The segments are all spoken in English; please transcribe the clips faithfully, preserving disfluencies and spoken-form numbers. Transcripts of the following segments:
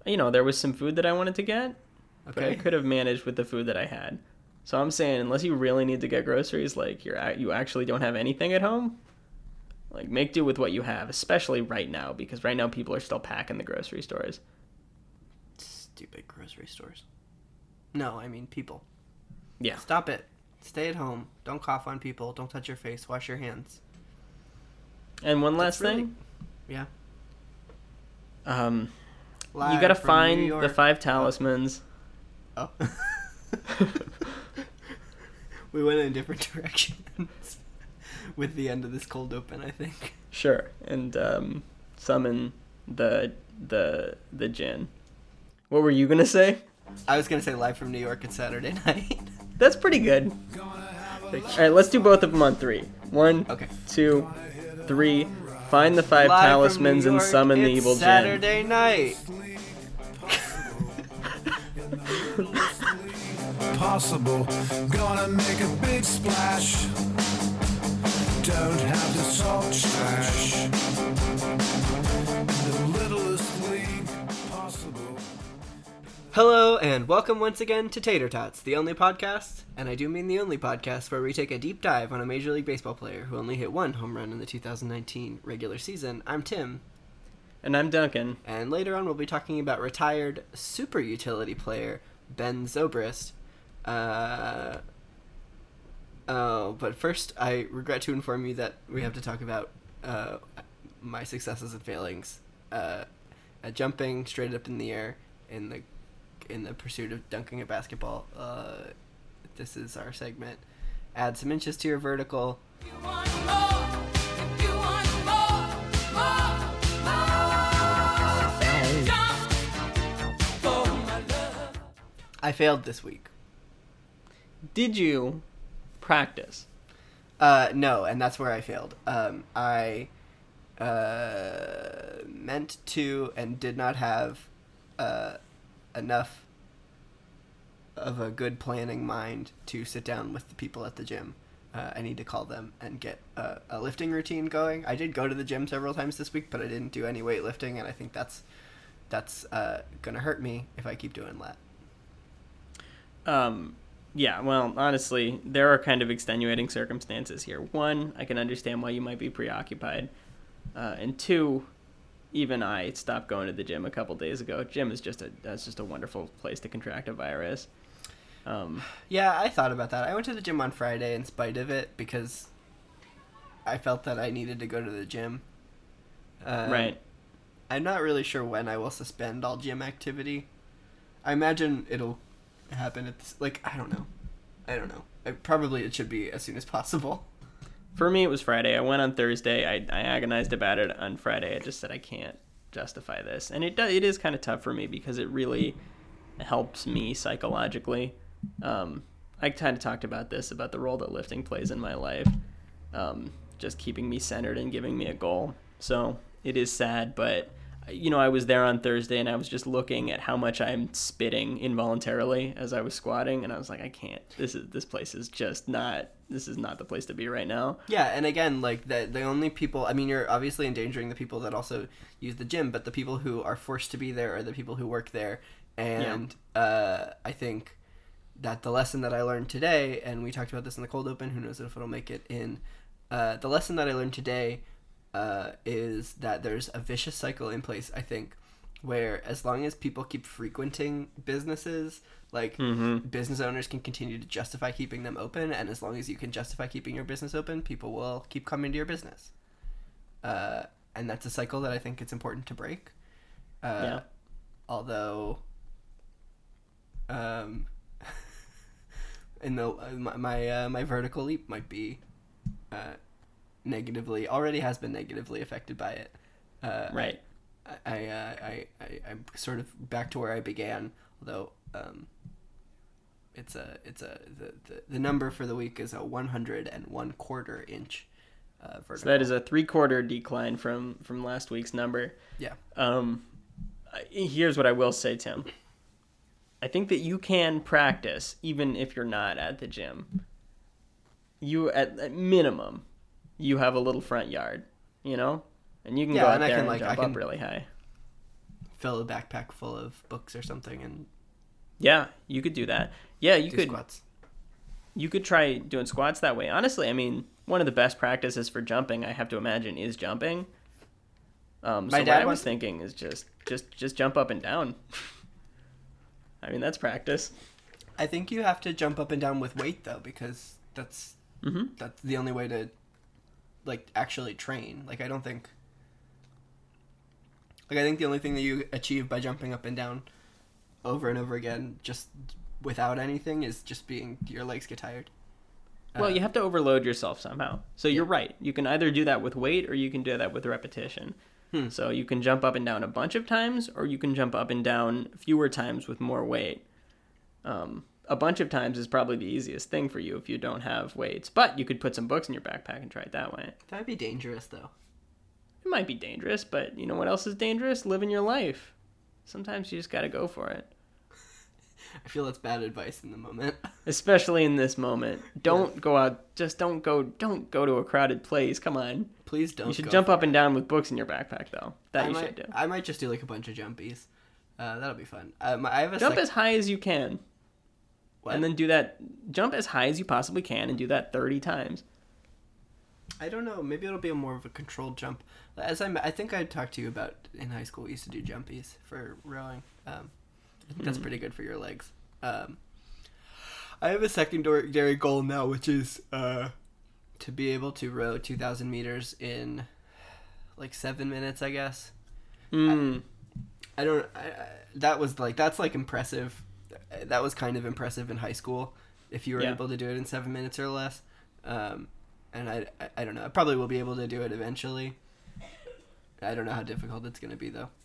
you know, there was some food that I wanted to get, Okay. but I could have managed with the food that I had. So I'm saying, unless you really need to get groceries, like you're at, you actually don't have anything at home, like make do with what you have, especially right now, because right now people are still packing the grocery stores. Stupid grocery stores. No, I mean people. Yeah. Stop it. Stay at home. Don't cough on people. Don't touch your face. Wash your hands. And one last That's really- thing. Yeah. Um, Live you gotta from New find the York. five talismans. Oh. We went in different directions with the end of this cold open, I think. Sure, and um, summon the the the djinn. What were you gonna say? I was going to say live from New York. It's Saturday night. That's pretty good. All right, let's do both of them on three. One, Okay. two, three. Find the five Live from talismans New and York, summon the it's evil djinn. Saturday night. Possible, gonna make a big splash. Don't have to talk trash. The littlest league possible. Hello, and welcome once again to Tater Tots, the only podcast, and I do mean the only podcast, where we take a deep dive on a Major League Baseball player who only hit one home run in the two thousand nineteen regular season. I'm Tim, And I'm Duncan. and later on we'll be talking about retired super utility player Ben Zobrist. Uh, oh, but first I regret to inform you that we have to talk about uh, my successes and failings uh, at jumping straight up in the air in the in the pursuit of dunking a basketball. Uh, this is our segment. Add some inches to your vertical. You want more, if you want more, more, more. Jump for my love. I failed this week. Did you practice? Uh, no, and that's where I failed. Um, I uh, meant to and did not have uh, enough of a good planning mind to sit down with the people at the gym. Uh, I need to call them and get a, a lifting routine going. I did go to the gym several times this week, but I didn't do any weightlifting, and I think that's that's uh, gonna hurt me if I keep doing that. Um, yeah, well, honestly, there are kind of extenuating circumstances here. One, I can understand why you might be preoccupied. Uh, and two, even I stopped going to the gym a couple days ago. Gym is just a that's just a wonderful place to contract a virus. Um, Yeah, I thought about that. I went to the gym on Friday in spite of it because I felt that I needed to go to the gym. Um, right. I'm not really sure when I will suspend all gym activity. I imagine it'll happen at this, like, I don't know. I don't know. I, probably it should be as soon as possible. For me, it was Friday. I went on Thursday. I, I agonized about it on Friday. I just said I can't justify this. And it do, it is kind of tough for me because it really helps me psychologically. Um, I kind of talked about this, about the role that lifting plays in my life, um, just keeping me centered and giving me a goal. So it is sad, but, you know, I was there on Thursday and I was just looking at how much I'm spitting involuntarily as I was squatting, and I was like, I can't. This is this place is just not. This is not the place to be right now. Yeah, and again, like, the, the only people, I mean, you're obviously endangering the people that also use the gym, but the people who are forced to be there are the people who work there. And uh, I think that the lesson that I learned today, and we talked about this in the cold open, who knows if it'll make it in, uh, the lesson that I learned today uh, is that there's a vicious cycle in place, I think, where as long as people keep frequenting businesses, like, Mm-hmm. business owners can continue to justify keeping them open, and as long as you can justify keeping your business open, people will keep coming to your business. Uh, and that's a cycle that I think it's important to break. Uh, Yeah. Although, um, in the my my, uh, my vertical leap might be uh, negatively already has been negatively affected by it. Uh, Right. I I, uh, I I I'm sort of back to where I began, although um, it's a it's a the, the, the number for the week is a one hundred and one quarter inch uh, vertical. So that is a three-quarter decline from, from last week's number. Yeah. Um, I- here's what I will say, Tim. I think that you can practice even if you're not at the gym. You, at, at minimum, you have a little front yard, you know? And you can Yeah, go out and I there can, and like, jump I can- up really high. fill a backpack full of books or something and Yeah, you could do that. Yeah, you do could squats. you could try doing squats that way. Honestly, I mean, one of the best practices for jumping, I have to imagine, is jumping. Um, so My what dad I was wants- thinking is just just just jump up and down. I mean, that's practice. I think you have to jump up and down with weight though, because that's Mm-hmm. that's the only way to like actually train. Like I don't think like I think the only thing that you achieve by jumping up and down over and over again just without anything is just being your legs get tired. Well, Uh, you have to overload yourself somehow. So you're right. You can either do that with weight or you can do that with repetition. Hmm. So you can jump up and down a bunch of times or you can jump up and down fewer times with more weight. Um, a bunch of times is probably the easiest thing for you if you don't have weights. But you could put some books in your backpack and try it that way. That'd be dangerous though. It might be dangerous, but you know what else is dangerous? Living your life. Sometimes you just got to go for it. I feel that's bad advice in the moment. Especially in this moment. Don't go out. Just don't go. Don't go to a crowded place. Come on. Please don't. You should go jump for up it. and down with books in your backpack, though. That I you might, should do. I might just do like a bunch of jumpies. Uh, that'll be fun. Um, I have a Jump sec- as high as you can, what? and then do that. Jump as high as you possibly can, and do that thirty times. I don't know. Maybe it'll be a more of a controlled jump. As I, I think I talked to you about in high school, we used to do jumpies for rowing. Um, I think that's pretty good for your legs. Um, I have a secondary goal now, which is uh, to be able to row two thousand meters in like seven minutes, I guess. Mm. I don't. I, I, that was like that's like impressive. That was kind of impressive in high school if you were Yeah. able to do it in seven minutes or less. Um, and I, I, I don't know. I probably will be able to do it eventually. I don't know how difficult it's going to be though.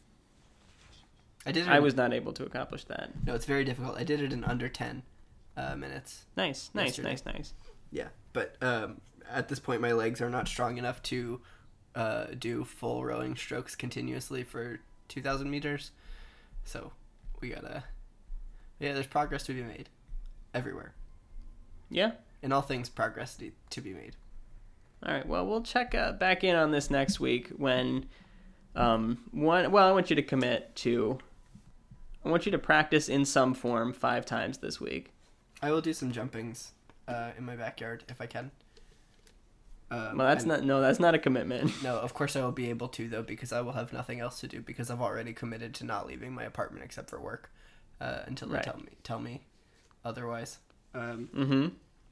I did. It I in- was not able to accomplish that. No, it's very difficult. I did it in under ten uh, minutes. Nice, nice, Yesterday. nice, nice. Yeah, but um, at this point, my legs are not strong enough to uh, do full rowing strokes continuously for two thousand meters. So we gotta. Yeah, there's progress to be made everywhere. Yeah. In all things, progress to- to be made. All right. Well, we'll check uh, back in on this next week when um one. Well, I want you to commit to. I want you to practice in some form five times this week. I will do some jumpings uh, in my backyard if I can. Um, Well, that's and- not. No, that's not a commitment. No, of course I will be able to though because I will have nothing else to do because I've already committed to not leaving my apartment except for work uh, until they Right. tell me tell me otherwise. Um, Mm-hmm.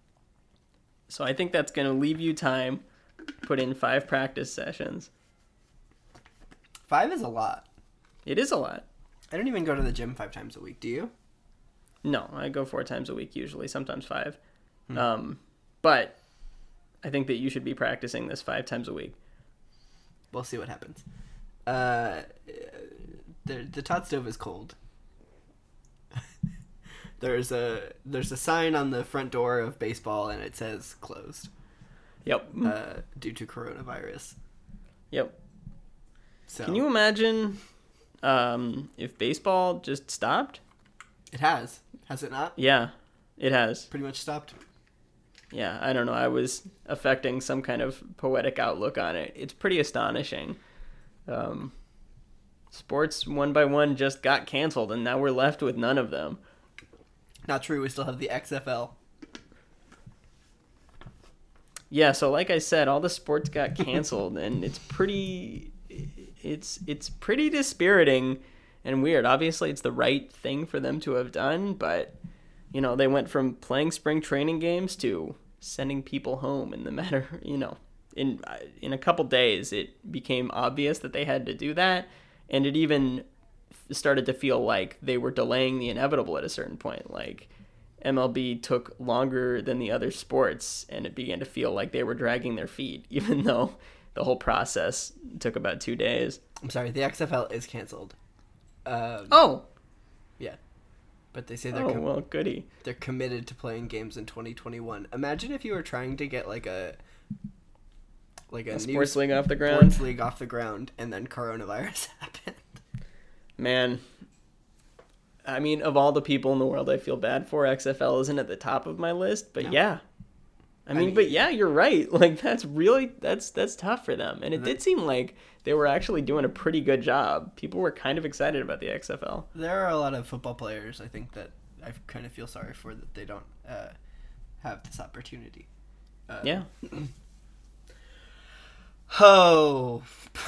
So I think that's going to leave you time. Put in five practice sessions. five is a lot. It is a lot. I don't even go to the gym five times a week. Do you? No, I go four times a week usually, sometimes five. Hmm. Um, but I think that you should be practicing this five times a week. We'll see what happens. Uh, the the Todd stove is cold. there's a there's a sign on the front door of baseball and it says closed Yep. uh, due to coronavirus. Yep. So Can you imagine um, if baseball just stopped? It has, has it not? Yeah, it has. Pretty much stopped. Yeah, I don't know. I was affecting some kind of poetic outlook on it. It's pretty astonishing. Um, sports one by one just got canceled, and now we're left with none of them. Not true. We still have the X F L. Yeah, so like I said, all the sports got canceled, and it's pretty, it's it's pretty dispiriting and weird. Obviously, it's the right thing for them to have done, but you know, they went from playing spring training games to sending people home in the matter, you know, in in a couple days, it became obvious that they had to do that, and it even started to feel like they were delaying the inevitable at a certain point. Like M L B took longer than the other sports, and it began to feel like they were dragging their feet, even though the whole process took about two days. I'm sorry. The X F L is canceled. Um, Oh, Yeah, but they say they're oh com- well, goody. they're committed to playing games in twenty twenty-one. Imagine if you were trying to get like a like a, A new sports league off the ground. sports league off the ground, and then coronavirus happened. Man, I mean, of all the people in the world I feel bad for, X F L isn't at the top of my list, but No. yeah, I mean, mean- but yeah, you're right. Like that's really that's that's tough for them. And it did seem like they were actually doing a pretty good job. People were kind of excited about the X F L. There are a lot of football players, I think, that I kind of feel sorry for that they don't uh, have this opportunity. Uh, Yeah. Oh,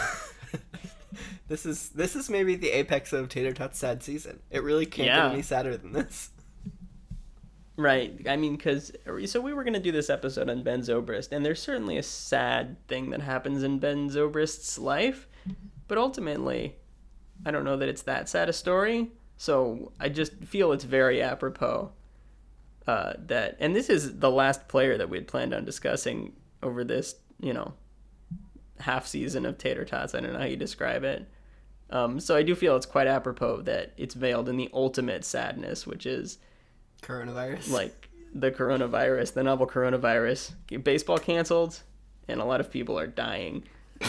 this is this is maybe the apex of Tater Tot's sad season. It really can't Yeah. get any sadder than this. Right. I mean, because so we were going to do this episode on Ben Zobrist, and there's certainly a sad thing that happens in Ben Zobrist's life, but ultimately, I don't know that it's that sad a story. So I just feel it's very apropos uh, that, and this is the last player that we had planned on discussing over this, you know, half season of Tater Tots. I don't know how you describe it. Um, so I do feel it's quite apropos that it's veiled in the ultimate sadness, which is Coronavirus. like the coronavirus, the novel coronavirus. Baseball canceled, and a lot of people are dying.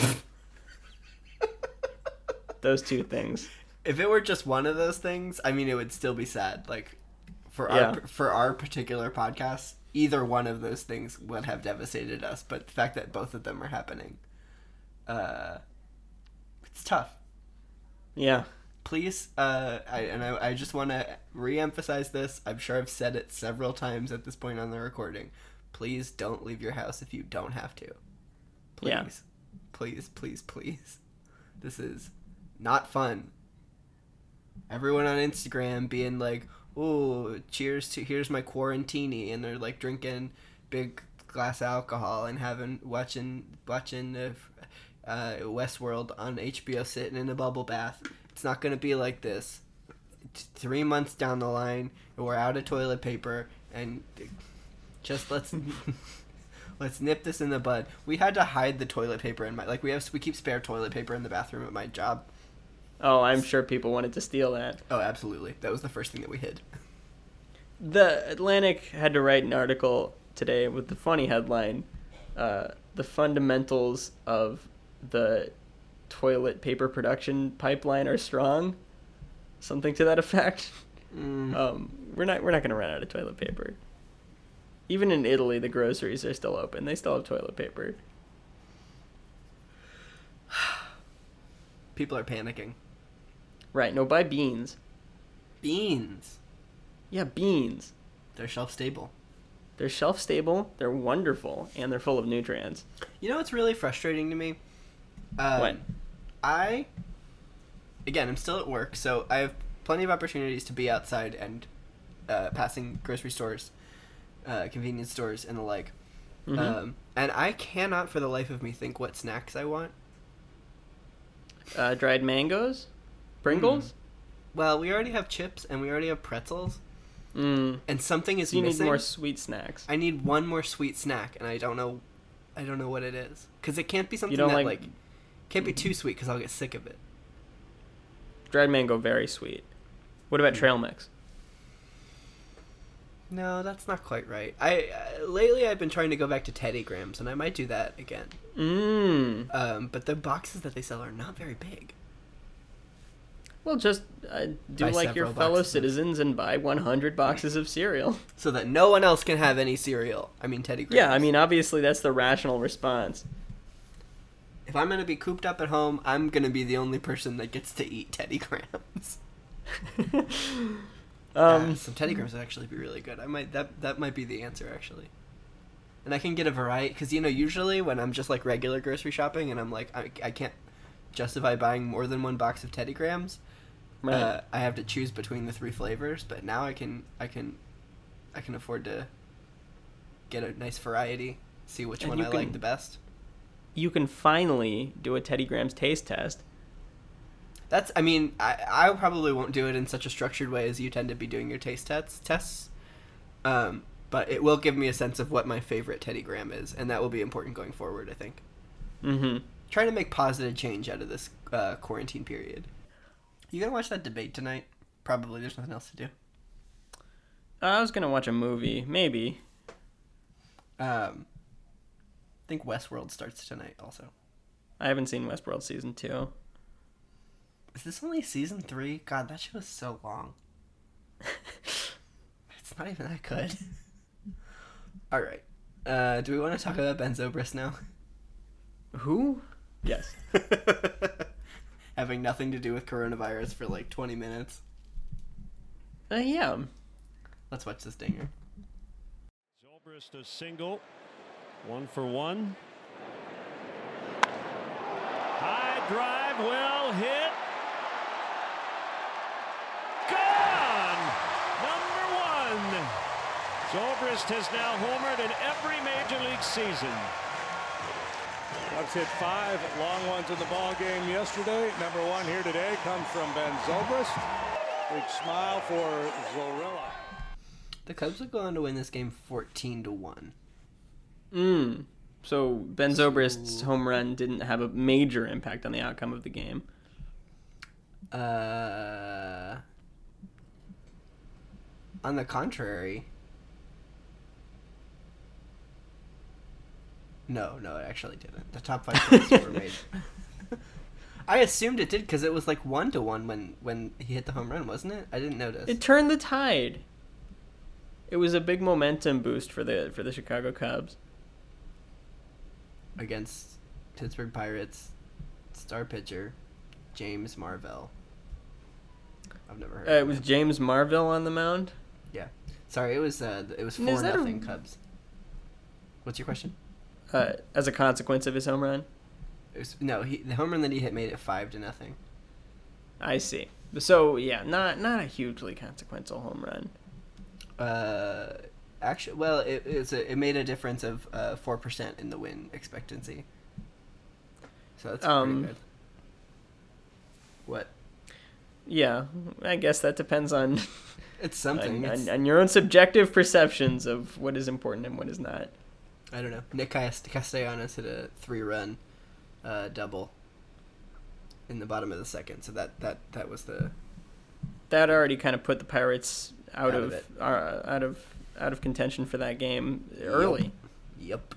Those two things. If it were just one of those things, I mean, it would still be sad. Like for Yeah. our for our particular podcast, either one of those things would have devastated us. But the fact that both of them are happening, uh, it's tough. Yeah. Please, uh, I, and I, I just want to re-emphasize this. I'm sure I've said it several times at this point on the recording. Please don't leave your house if you don't have to. Please, Yeah. please, please, please. This is not fun. Everyone on Instagram being like, "Oh, cheers to here's my quarantini," and they're like drinking big glass of alcohol and having watching watching uh, uh, Westworld on H B O, sitting in a bubble bath. It's not going to be like this. T- three months down the line, we're out of toilet paper, and just let's let's nip this in the bud. We had to hide the toilet paper in my like we have we keep spare toilet paper in the bathroom at my job. Oh, I'm sure people wanted to steal that. Oh, absolutely. That was the first thing that we hid. The Atlantic had to write an article today with the funny headline, uh, "The fundamentals of the toilet paper production pipeline are strong," something to that effect. Mm. Um, we're not we're not gonna run out of toilet paper. Even in Italy, the groceries are still open. They still have toilet paper. People are panicking. Right? No, buy beans. Beans. Yeah, beans. They're shelf stable. They're shelf stable. They're wonderful, and they're full of nutrients. You know what's really frustrating to me? Um, What? I, again, I'm still at work, so I have plenty of opportunities to be outside and uh, passing grocery stores, uh, convenience stores, and the like. Mhm. Um, and I cannot for the life of me think what snacks I want. Uh, dried mangoes, Pringles. Well, we already have chips and we already have pretzels, Mm. and something is So you need missing. more sweet snacks. I need one more sweet snack, and I don't know, I don't know what it is. Because it can't be something don't that like- like, can't be too sweet because I'll get sick of it. Dried mango, very sweet. What about trail mix? No, that's not quite right. I uh, lately I've been trying to go back to Teddy Grahams, and I might do that again. Mmm. Um, but the boxes that they sell are not very big. Well, just uh, do Buy like your several fellow boxes. citizens and buy one hundred boxes of cereal. So that no one else can have any cereal. I mean, Teddy Grahams. Yeah, I mean, obviously that's the rational response. if I'm gonna be cooped up at home, I'm gonna be the only person that gets to eat Teddy Grahams. um, Yeah, some Teddy Grahams would actually be really good. I might that that might be the answer actually. And I can get a variety because you know usually when I'm just like regular grocery shopping and I'm like I, I can't justify buying more than one box of Teddy Grahams. right. Uh, I have to choose between the three flavors, but now I can I can I can afford to get a nice variety, see which And one you I can- like the best. You can finally do a Teddy Grahams taste test. That's I mean I I probably won't do it in such a structured way as you tend to be doing your taste tests tests. Um, but it will give me a sense of what my favorite Teddy Graham is, and that will be important going forward, I think. Mm-hmm. Trying to make positive change out of this uh, quarantine period. You gonna watch that debate tonight? Probably. There's nothing else to do. I was gonna watch a movie, maybe. Um, I think Westworld starts tonight. Also, I haven't seen Westworld season two. is this only season three? God, that show is so long. It's not even that good. All right. Uh, do we want to talk about Ben Zobrist now? Who? Yes. Having nothing to do with coronavirus for like twenty minutes. Uh, yeah. Let's watch this dinger. Zobrist a single, one for one. High drive, well hit. Gone! Number one. Zobrist has now homered in every major league season. Cubs hit five long ones in the ball game yesterday. Number one here today comes from Ben Zobrist. Big smile for Zorilla. The Cubs will go on to win this game fourteen to one. Mm. So Ben Zobrist's home run didn't have a major impact on the outcome of the game. Uh, on the contrary. No, no, it actually didn't. The top five points were made. I assumed it did because it was like one to one when when he hit the home run, wasn't it? I didn't notice. It turned the tide. It was a big momentum boost for the for the Chicago Cubs Against Pittsburgh Pirates star pitcher James Marvell. I've never heard. Uh, of it was him. James Marvell on the mound. Yeah. Sorry, it was uh, it was And is four that a- nothing Cubs. What's your question? Uh, as a consequence of his home run. It was, no, he, the home run that he hit made it five to nothing. I see. So yeah, not not a hugely consequential home run. Uh, actually, well, it it's a, it made a difference of uh four percent in the win expectancy. So that's Um, pretty good. What? Yeah, I guess that depends on It's something. on, It's, on, on your own subjective perceptions of what is important and what is not. I don't know. Nick Cast- Castellanos hit a three-run uh, double in the bottom of the second, so that that that was the That already kind of put the Pirates out, Out of of, it. uh, out of out of contention for that game early. Yep.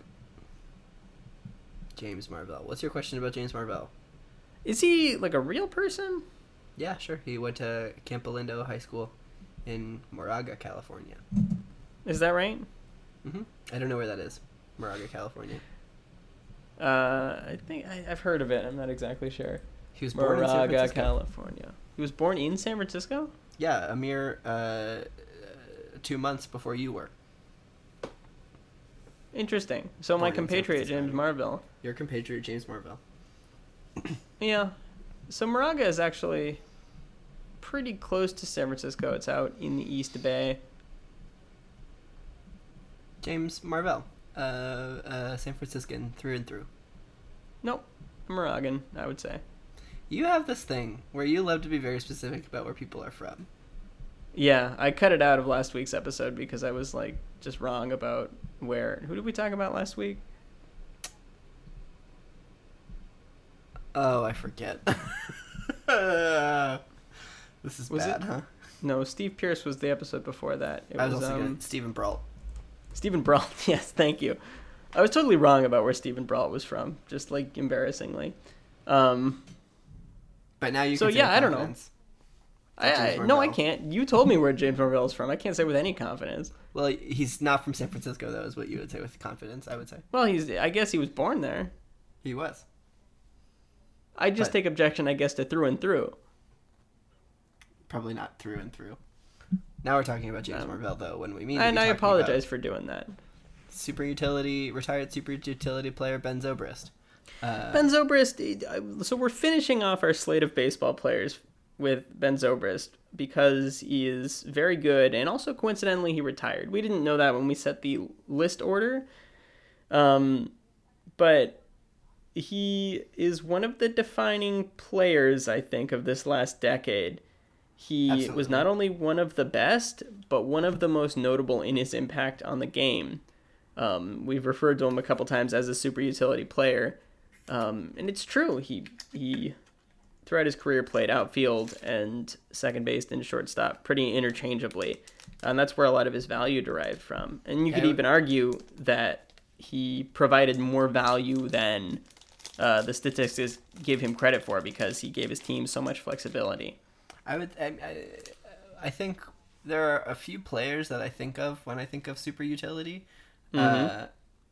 James Marvell. What's your question about James Marvell? Is he like a real person? Yeah, sure. He went to Campolindo High School in Moraga, California. Is that right? hmm I don't know where that is. Moraga, California. Uh, I think I, I've heard of it. I'm not exactly sure. He was born in San Moraga, Francisco. California. He was born in San Francisco? Yeah, a mere uh, two months before you were. Interesting. So Born my in San compatriot Francisco. James Marvell. Your compatriot James Marvell. Yeah. So Moraga is actually pretty close to San Francisco. It's out in the East Bay. James Marvell, uh, uh, San Franciscan through and through. Nope. Moragan, I would say. You have this thing where you love to be very specific about where people are from. Yeah, I cut it out of last week's episode because I was like just wrong about where. Who did we talk about last week? Oh, I forget. Uh, this is Was bad, it- huh? No, Steve Pierce was the episode before that. It I was was, also um, good. Stephen Brault. Stephen Brault. Yes, thank you. I was totally wrong about where Stephen Brault was from, just like embarrassingly. Um, But now you So, can say yeah, I don't know. confidence. I, I James no, I Marvell. can't. You told me where James Marvell is from. I can't say with any confidence. Well, he's not from San Francisco, though, is what you would say with confidence, I would say. Well, he's. I guess he was born there. He was. I just But- take objection, I guess, to through and through. Probably not through and through. Now we're talking about James Um, Marvell, though, when we mean And to I be talking apologize about for doing that. super utility, retired super utility player Ben Zobrist. Uh, Ben Zobrist. uh, So we're finishing off our slate of baseball players with Ben Zobrist because he is very good, and also coincidentally he retired. We didn't know that when we set the list order, um, but he is one of the defining players, I think, of this last decade. He was Absolutely. not only one of the best, but one of the most notable in his impact on the game. Um, we've referred to him a couple times as a super utility player, um, and it's true. He he throughout his career played outfield and second base and shortstop pretty interchangeably, and that's where a lot of his value derived from. And you could Yeah, I would- even argue that he provided more value than uh, the statistics give him credit for because he gave his team so much flexibility. I would. I, I, I think there are a few players that I think of when I think of super utility. Uh,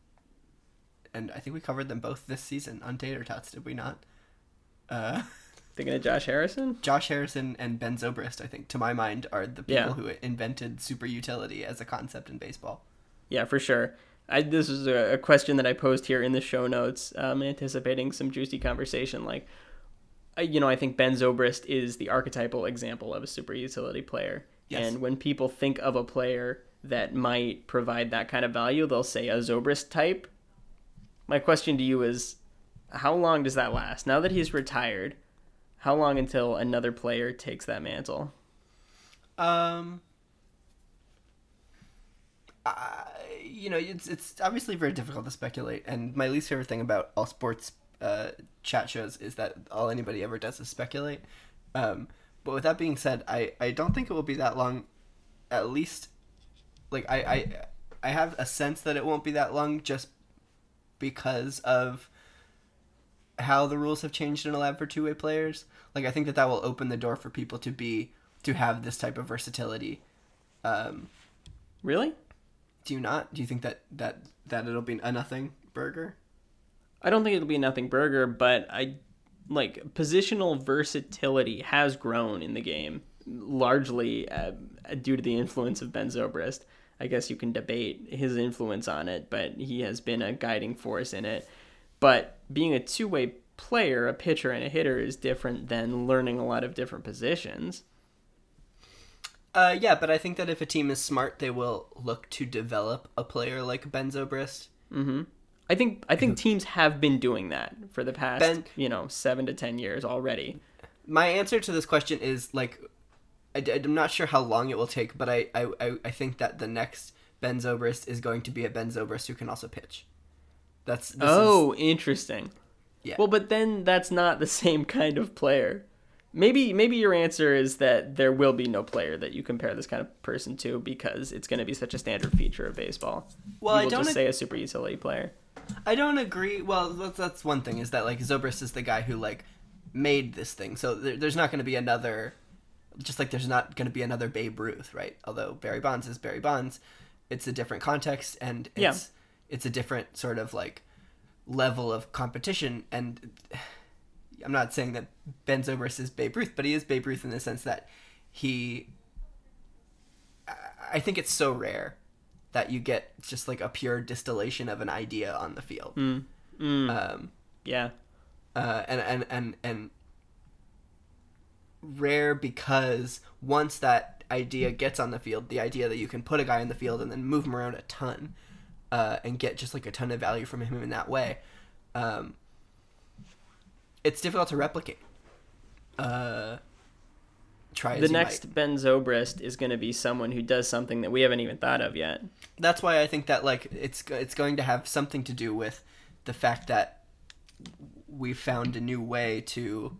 and I think we covered them both this season on Tater Tots, did we not? Uh, Thinking of Josh Harrison? Josh Harrison and Ben Zobrist, I think, to my mind, are the people Yeah. who invented super utility as a concept in baseball. Yeah, for sure. I, this is a, a question that I posed here in the show notes, um, anticipating some juicy conversation. Like, I- you know, I think Ben Zobrist is the archetypal example of a super utility player. Yes. And when people think of a player that might provide that kind of value, they'll say a Zobrist type. My question to you is, how long does that last? Now that he's retired, how long until another player takes that mantle? Um, I, you know, it's it's obviously very difficult to speculate, and my least favorite thing about all sports uh, chat shows is that all anybody ever does is speculate. Um, but with that being said, I, I don't think it will be that long. At least, like I, I I have a sense that it won't be that long, just because of how the rules have changed in a lab for two-way players. Like, I think that that will open the door for people to be to have this type of versatility. Um, Really? do you not? Do you think that that that it'll be a nothing burger? I don't think it'll be a nothing burger, but I like positional versatility has grown in the game, largely uh, due to the influence of Ben Zobrist. I guess you can debate his influence on it, but he has been a guiding force in it. But being a two-way player, a pitcher and a hitter, is different than learning a lot of different positions. Uh, yeah, but I think that if a team is smart, they will look to develop a player like Ben Zobrist. I think I think teams have been doing that for the past, Ben- you know, seven to ten years already. My answer to this question is, like, I, am not sure how long it will take, but I, I, I- I think that the next Ben Zobrist is going to be a Ben Zobrist who can also pitch. That's this Oh, is, interesting. yeah. Well, but then that's not the same kind of player. Maybe maybe your answer is that there will be no player that you compare this kind of person to because it's going to be such a standard feature of baseball. Well, you I will don't just ag- say a super utility player. I don't agree. Well, that's, that's one thing, is that, like, Zobrist is the guy who, like, made this thing. So there, there's not going to be another, just like there's not going to be another Babe Ruth, right? Although Barry Bonds is Barry Bonds, it's a different context, and it's Yeah. it's a different sort of, like, level of competition. And I'm not saying that Ben Zobrist is Babe Ruth, but he is Babe Ruth in the sense that he, I think it's so rare that you get just, like, a pure distillation of an idea on the field. Um, Yeah. uh, and, and, and, and rare because once that idea gets on the field, the idea that you can put a guy in the field and then move him around a ton, uh, and get just, like, a ton of value from him in that way, um, it's difficult to replicate. Uh, try as The you next might. Ben Zobrist is going to be someone who does something that we haven't even thought of yet. That's why I think that, like, it's it's going to have something to do with the fact that we found a new way to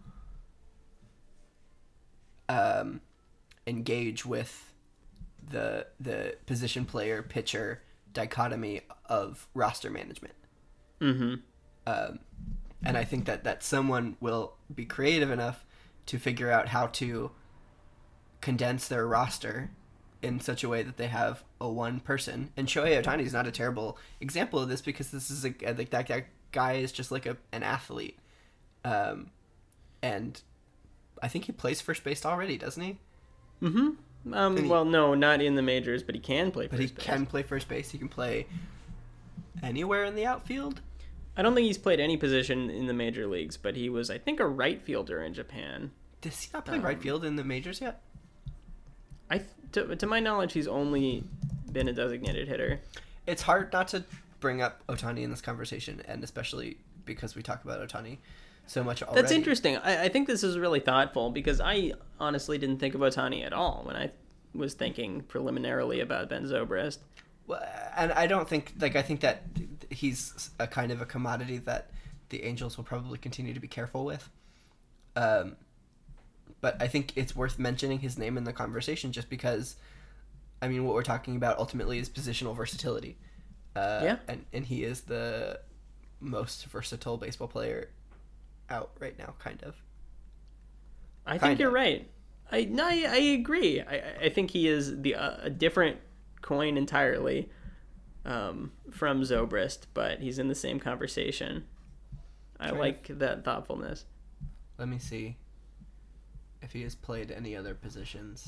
um, engage with the the position player pitcher dichotomy of roster management. Mm-hmm. Um, and I think that, that someone will be creative enough to figure out how to condense their roster in such a way that they have a one person. And Shohei Ohtani is not a terrible example of this, because this is a like that, that guy is just like a an athlete, um, and I think he plays first base already, doesn't he? Um, he- well, no, not in the majors, but he can play But first he base. can play first base. He can play anywhere in the outfield. I don't think he's played any position in the major leagues, but he was, I think, a right fielder in Japan. Does he not play Um, right field in the majors yet? I, to, to my knowledge, he's only been a designated hitter. It's hard not to bring up Ohtani in this conversation, and especially because we talk about Ohtani so much already. That's interesting. I, I think this is really thoughtful because I honestly didn't think of Ohtani at all when I was thinking preliminarily about Ben Zobrist. Well, and I don't think, like, I think that he's a kind of a commodity that the Angels will probably continue to be careful with. Um, but I think it's worth mentioning his name in the conversation just because, I mean, what we're talking about ultimately is positional versatility. Uh, Yeah. And, and he is the most versatile baseball player out right now, kind of. I think Kinda. you're right. I no, I, I agree. I, I think he is the uh, a different coin entirely. um, from Zobrist, but he's in the same conversation. I Trying like that thoughtfulness. Let me see if he has played any other positions.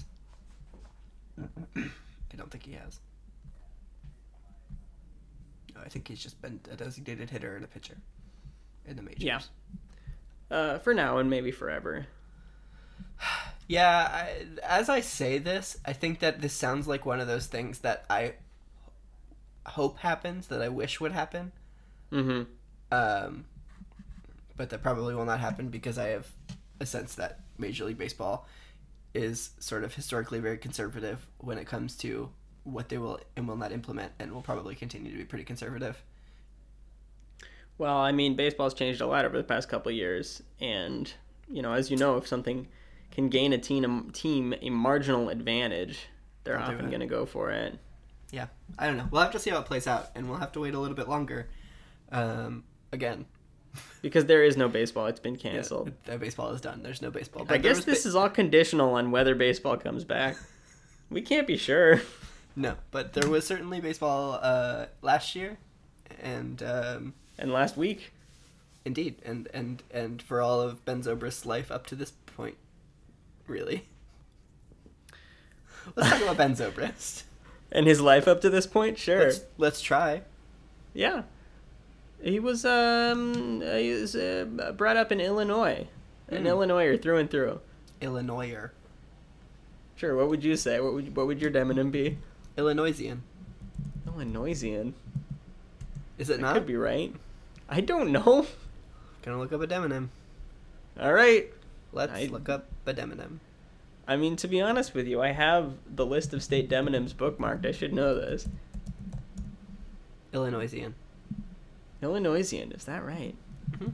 I don't think he has. No, I think he's just been a designated hitter and a pitcher in the majors. Yeah. Uh, for now and maybe forever. Yeah, I, as I say this, I think that this sounds like one of those things that I hope happens, that I wish would happen. Mm-hmm. Um, but that probably will not happen because I have a sense that Major League Baseball is sort of historically very conservative when it comes to what they will and will not implement, and will probably continue to be pretty conservative. Well, I mean, baseball's changed a lot over the past couple of years, and, you know, as you know, if something can gain a team, team a marginal advantage, they're They'll do often it. going to go for it. Yeah, I don't know. We'll have to see how it plays out, and we'll have to wait a little bit longer. Um, again, Because there is no baseball. It's been yeah, canceled. the baseball is done. There's no baseball. I But there guess was this ba- is all conditional on whether baseball comes back. We can't be sure. no, but there was certainly baseball uh, last year, and um, And last week, indeed, and, and and for all of Ben Zobrist's life up to this point, really. Let's talk about Ben Zobrist. and his life up to this point, sure. Let's let's try. Yeah. He was um he was uh, brought up in Illinois. An Mm. Illinoiser through and through. Illinoiser. Sure, what would you say? What would what would your demonym be? Illinoisian. Illinoisian. Is it That not? could be right. I don't know. Gonna look up a demonym. All right. Let's I- look up a demonym. I mean, to be honest with you, I have the list of state demonyms bookmarked. I should know this. Illinoisian. Illinoisian, is that right? Mhm.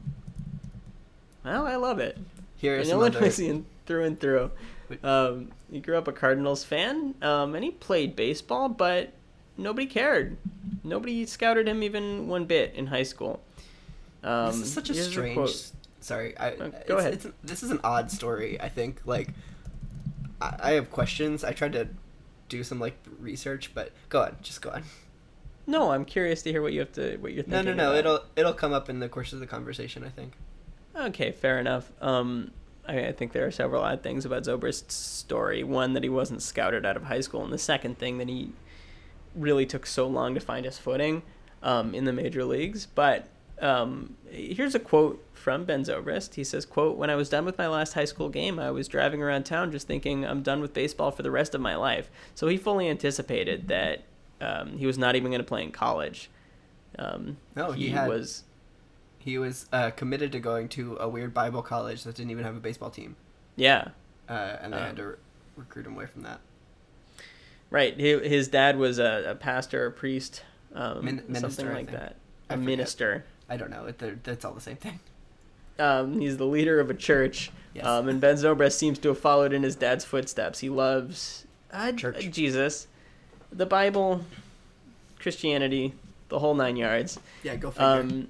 Well, I love it. Here are An some other. Illinoisian through and through. Wait. Um, he grew up a Cardinals fan, um, and he played baseball, but nobody cared. Nobody scouted him even one bit in high school. Um, This is such a here's strange. quote. Sorry, I. Uh, it's, go ahead. It's, this is an odd story. I think like, I, I have questions. I tried to do some like research, but go on, just go on. No, I'm curious to hear what you have to what you're No, thinking. no, no. about. It'll it'll come up in the course of the conversation. I think. Okay, fair enough. Um, I, I think there are several odd things about Zobrist's story. One, that he wasn't scouted out of high school, and the second thing, that he really took so long to find his footing um, in the major leagues. But um, here's a quote from Ben Zobrist. He says, quote, "When I was done with my last high school game, I was driving around town just thinking I'm done with baseball for the rest of my life." So he fully anticipated that um, he was not even going to play in college. Um, No, he had- was... He was uh, committed to going to a weird Bible college that didn't even have a baseball team, Yeah. uh, and they Um, had to re- recruit him away from that. Right. He, his dad was a, a pastor, a priest, um, Min- minister, something I like think. that. I A forget. minister. I don't know. It, they're- that's all the same thing. Um, he's the leader of a church. Yes. Um, and Ben Zobrist seems to have followed in his dad's footsteps. He loves uh, Church. Jesus, the Bible, Christianity, the whole nine yards. Yeah, go figure. Um,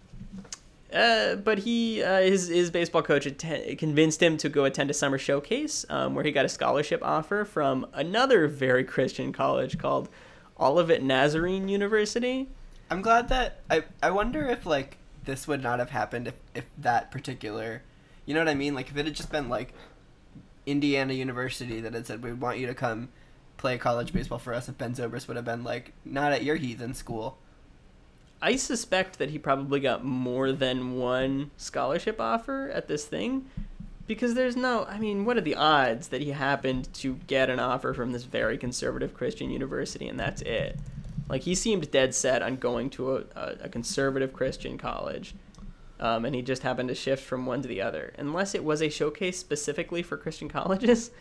uh, but he, uh, his his baseball coach atten- convinced him to go attend a summer showcase, um, where he got a scholarship offer from another very Christian college called Olivet Nazarene University. I'm glad that I I wonder if like this would not have happened if, if that particular, you know what I mean? Like if it had just been like Indiana University that had said we want you to come play college baseball for us, if Ben Zobrist would have been like, not at your heathen school. I suspect that he probably got more than one scholarship offer at this thing, because there's no, I mean, what are the odds that he happened to get an offer from this very conservative Christian university and that's it? Like, he seemed dead set on going to a, a, a conservative Christian college, um, and he just happened to shift from one to the other. Unless it was a showcase specifically for Christian colleges,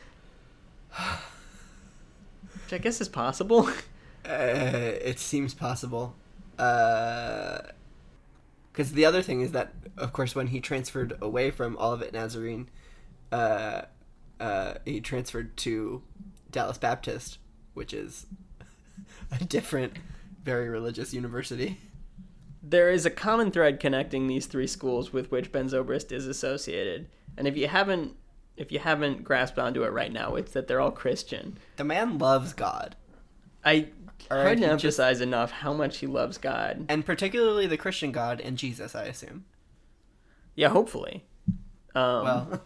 which I guess is possible. Uh, it seems possible. Because the other thing is that, of course, when he transferred away from Olivet Nazarene, uh, uh, he transferred to Dallas Baptist, which is a different, very religious university. There is a common thread connecting these three schools with which Ben Zobrist is associated, and if you haven't, if you haven't grasped onto it right now, it's that they're all Christian. The man loves God. I Or hard he to just- emphasize enough how much he loves God. And particularly the Christian God and Jesus, I assume. Yeah, hopefully. Um, Well,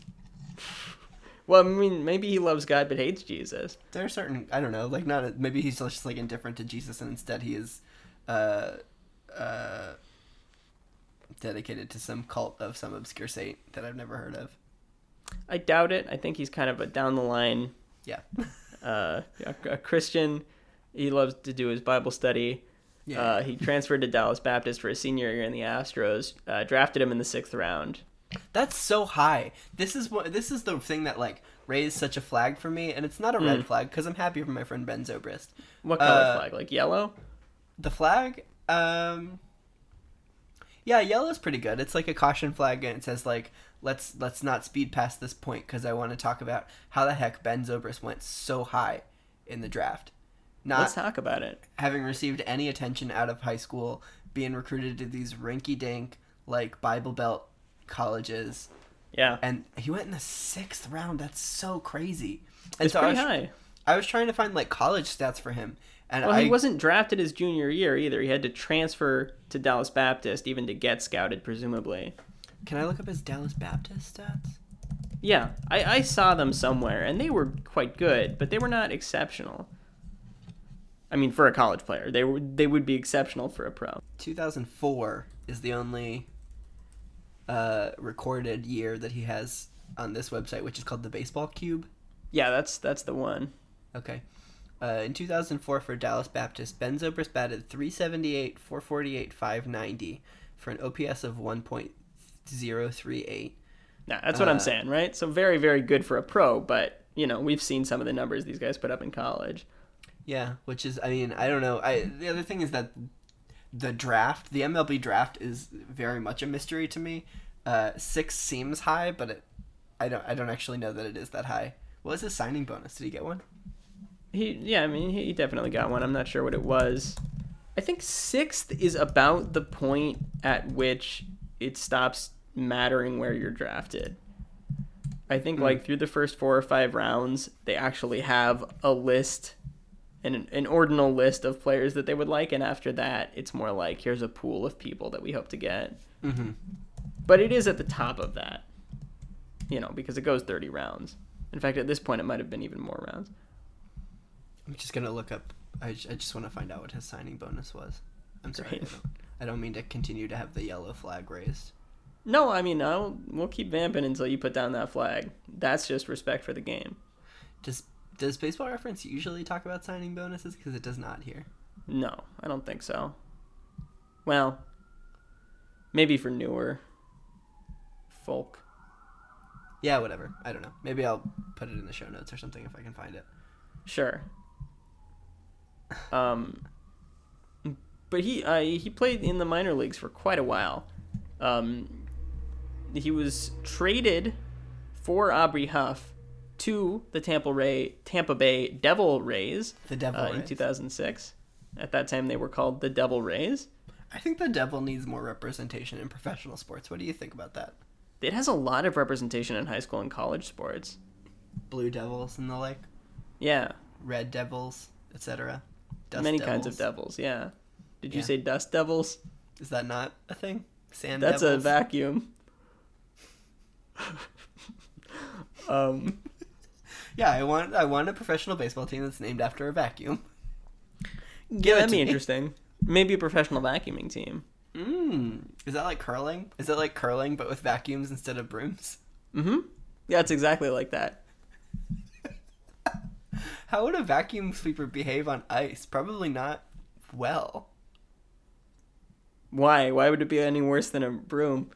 well, I mean, maybe he loves God but hates Jesus. there are certain, I don't know, like not, maybe he's just like indifferent to Jesus and instead he is uh, uh, dedicated to some cult of some obscure saint that I've never heard of. I doubt it. I think he's kind of a down the line Yeah. uh, a, a Christian. He loves to do his Bible study. Yeah. Uh, he transferred to Dallas Baptist for his senior year in the Astros. Uh, drafted him in the sixth round. That's so high. This is what this is the thing that like raised such a flag for me, and it's not a red flag because I'm happy for my friend Ben Zobrist. What color Uh, flag? Like yellow? The flag, um, yeah, yellow's pretty good. It's like a caution flag, and it says like let's let's not speed past this point because I want to talk about how the heck Ben Zobrist went so high in the draft, not Let's talk about it. having received any attention out of high school, being recruited to these rinky-dink like Bible Belt colleges. Yeah, And he went in the sixth round. That's so crazy. And it's so I pretty was, high. I was trying to find like college stats for him, and Well, I he wasn't drafted his junior year either. He had to transfer to Dallas Baptist even to get scouted, presumably. Can I look up his Dallas Baptist stats? Yeah, I, I saw them somewhere, and they were quite good, but they were not exceptional. I mean, for a college player, they were they would be exceptional for a pro. two thousand four is the only uh, recorded year that he has on this website, which is called the Baseball Cube. Yeah, that's that's the one. Okay. Uh, in two thousand four for Dallas Baptist, Ben Zobrist batted three seventy-eight, four forty-eight, five ninety for an O P S of one point oh three eight. Nah, that's what Uh, I'm saying, right? So very, very good for a pro, but, you know, we've seen some of the numbers these guys put up in college. Yeah, which is, I mean, I don't know. I the other thing is that the draft, the M L B draft, is very much a mystery to me. Uh, six seems high, but it, I don't, I don't actually know that it is that high. What was his signing bonus? Did he get one? He, yeah, I mean, he definitely got one. I'm not sure what it was. I think sixth is about the point at which it stops mattering where you're drafted. I think, like, through the first four or five rounds, they actually have a list, an, an ordinal list of players that they would like, and after that, it's more like, here's a pool of people that we hope to get. Mm-hmm. But it is at the top of that, you know, because it goes thirty rounds. In fact, at this point, it might have been even more rounds. I'm just gonna look up. I, j- I just want to find out what his signing bonus was. I'm sorry. Great. I don't, I don't mean to continue to have the yellow flag raised. No, I mean, I'll, we'll keep vamping until you put down that flag. That's just respect for the game. Does Does Baseball Reference usually talk about signing bonuses? Because it does not here. No, I don't think so. Well, maybe for newer folk. Yeah, whatever. I don't know. Maybe I'll put it in the show notes or something if I can find it. Sure. Um, but he uh, he played in the minor leagues for quite a while. Um, he was traded for Aubrey Huff to the Tampa Ray Tampa Bay Devil Rays. The Devil uh, in Rays. two thousand six. At that time, they were called the Devil Rays. I think the Devil needs more representation in professional sports. What do you think about that? It has a lot of representation in high school and college sports. Blue Devils and the like, Yeah, Red Devils, et cetera. many kinds of devils. Yeah. Did you Yeah. say dust devils? Is that not a thing? Sand That's a devils? vacuum. um, Yeah, I want I want a professional baseball team that's named after a vacuum. yeah, it that'd to be me. interesting. Maybe a professional vacuuming team. Mmm. Is that like curling? Is it like curling but with vacuums instead of brooms? Mm-hmm. Yeah, it's exactly like that. How would a vacuum sweeper behave on ice? Probably not well. Why? Why would it be any worse than a broom?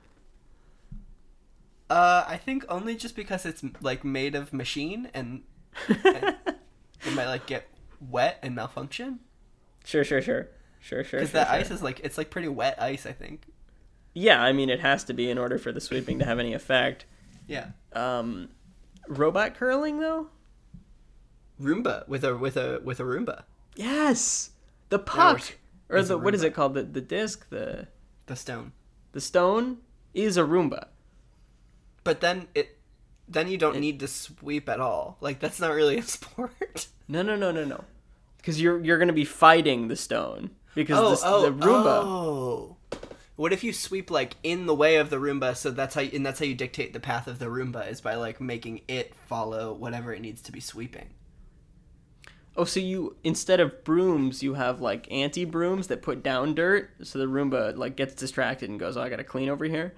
Uh, I think only just because it's like made of machine and, and it might like get wet and malfunction. Sure, sure, sure. Sure, sure, Because sure, that sure. ice is like it's like pretty wet ice, I think. Yeah, I mean, it has to be in order for the sweeping to have any effect. Yeah. Um, robot curling, though? Roomba with a with a with a Roomba. Yes! The No, puck! it's- or it's a the, what is Roomba. it called? The, the disc? The, The stone. the stone is a Roomba. But then it then you don't need to sweep at all. Like that's not really a sport. No, no, no, no, no. Because you're you're gonna be fighting the stone because Oh, this, oh, the Roomba. oh. What if you sweep like in the way of the Roomba? So that's how, you, and that's how you dictate the path of the Roomba is by like making it follow whatever it needs to be sweeping. Oh, so you instead of brooms, you have like anti brooms that put down dirt, so the Roomba like gets distracted and goes, "Oh, I gotta clean over here."